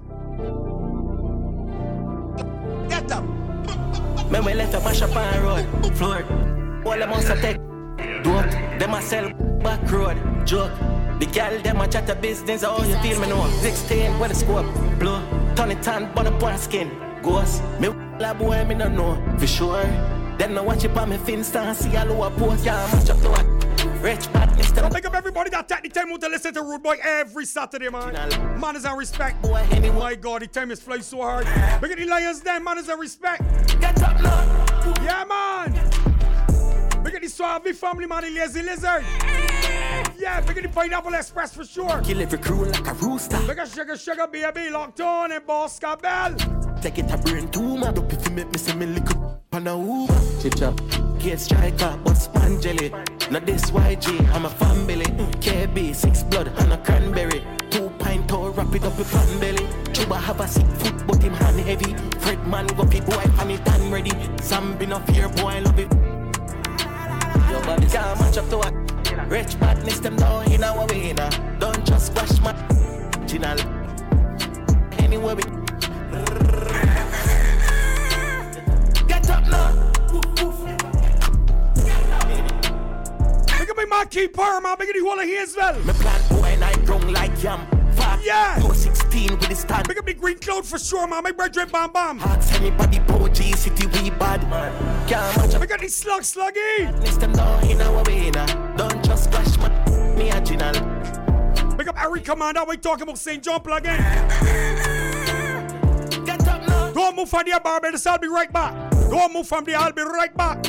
Get up. When we left a mash up on road, floor. All them must take dope. Them a sell back road, joke. The girl them a chat a business. Oh, you feel me now? sixteen with the scope, blow. Turn it on, burn up on skin. Ghost. Me la boy me no know for sure. Then no watch it on me Finsta and see a lower post. Yeah, match up to what? Rich badness. So make up everybody that take the time out to listen to Rude Boy every Saturday, man. Manners and respect. My God, the time is flying so hard. Look at the Lions then, manners and respect. Get up now. Yeah, man. Look at the Suave family, man, the Lazy Lizard. Yeah, look at the Pineapple Express for sure. Kill every crew like a rooster. Look at Sugar Sugar Baby, Locked On and Bosca Bell. Take it a brain too mad up if you make me see me little pan a Uber. Chip chop, Gate Striker, but span jelly. Now this Y G, I'm a fan belly. K B, six blood and a cranberry. Two pint toe, wrap it up with pan belly. Chuba have a sick foot, but him hand heavy. Fred man go fit boy, and it done ready. Sam been up here, boy, love it. Your body can't match up to what? Rich badness, them down in our way now. Don't just squash my original. Anyway, we get up now. Look at my man keep power, man. Look at the whole of Hazelville. Me plant boy and I grown like yam. Fat. Yeah. Go sixteen with the stand. Look at the green cloud for sure, man. My brethren, bam bam. Ask anybody, P G City, we bad man. Can't match up. Look at the slug sluggy. Badness, them down in our way now. Don't just squash my me original. Pick up Harry Commander. We talking about Saint John plug in. Get up now. Don't move from there, Barbados. I'll be right back. Don't move from there. I'll be right back.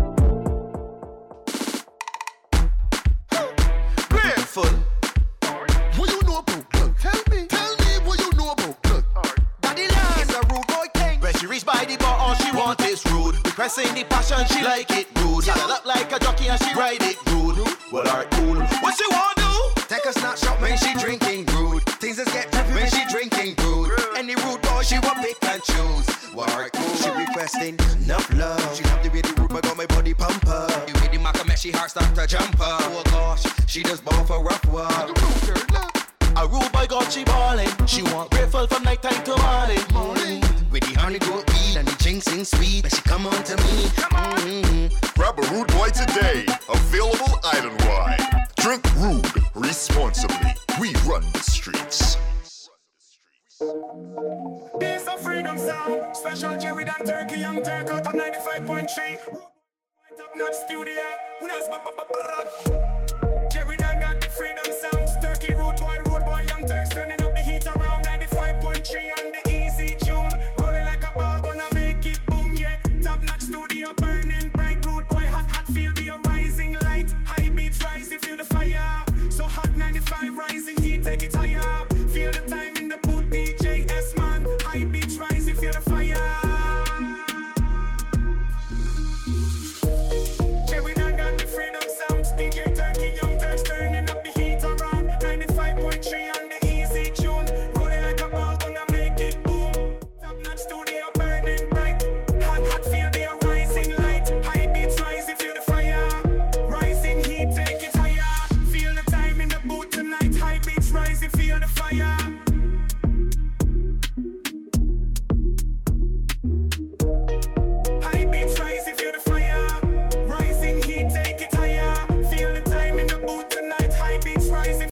Grateful. What you know about blood? Tell me. Tell me what you know about blood. Daddy Land is a rude boy king. When she reach by the bar, all she want is rude. Requesting the passion, she like it rude. Saddle up like a jockey and she ride it rude. Well, alright, cool. What she want do? Take a snapshot when she drinking rude. Things just get trippy when she drinking rude. Any rude boy she will pick and choose. Well, alright, cool. She requesting enough love. She love the way the rude boy got my body pumper. The way the maca make she heart start to jump up. Oh gosh, she just born for rough work. A rude boy got she ballin'. She want grateful from night time to morning. morning. With the honey goat weed and the ginseng sweet. When she come on to me. Come on. Mm-hmm. Grab a Rude Boy today. Available island-wide. Drink Rude responsibly. We run the streets. This a freedom sound. Special Jerry Dan Turkey, Young Turk out of ninety-five point three. Top notch studio. Jerry Dan got the freedom sounds. Turkey, Rude Boy, Rude Boy, Young Turks turning up the heat around ninety-five point three on the easy tune. Rolling like a ball, gonna make it boom, yeah. Top notch studio burning bright. Rude Boy, hot, hot, feel the rising light. High beats rise, you feel the fire. So hot ninety-five rising heat, take it higher. Feel the time in the boot, D J S man. High beats rise, you feel the fire. Jerry Dan got the freedom sounds. D J Turkey, Young Turks turning up the heat around ninety-five point three on the easy tune. Rolling like a ball, gonna make it boom. Top notch studio burning bright. Hot, hot, feel the rising light. High beats rise, you feel the fire. Rising heat, take it higher. Feel the time in the boot tonight. High beats rise, you feel the fire.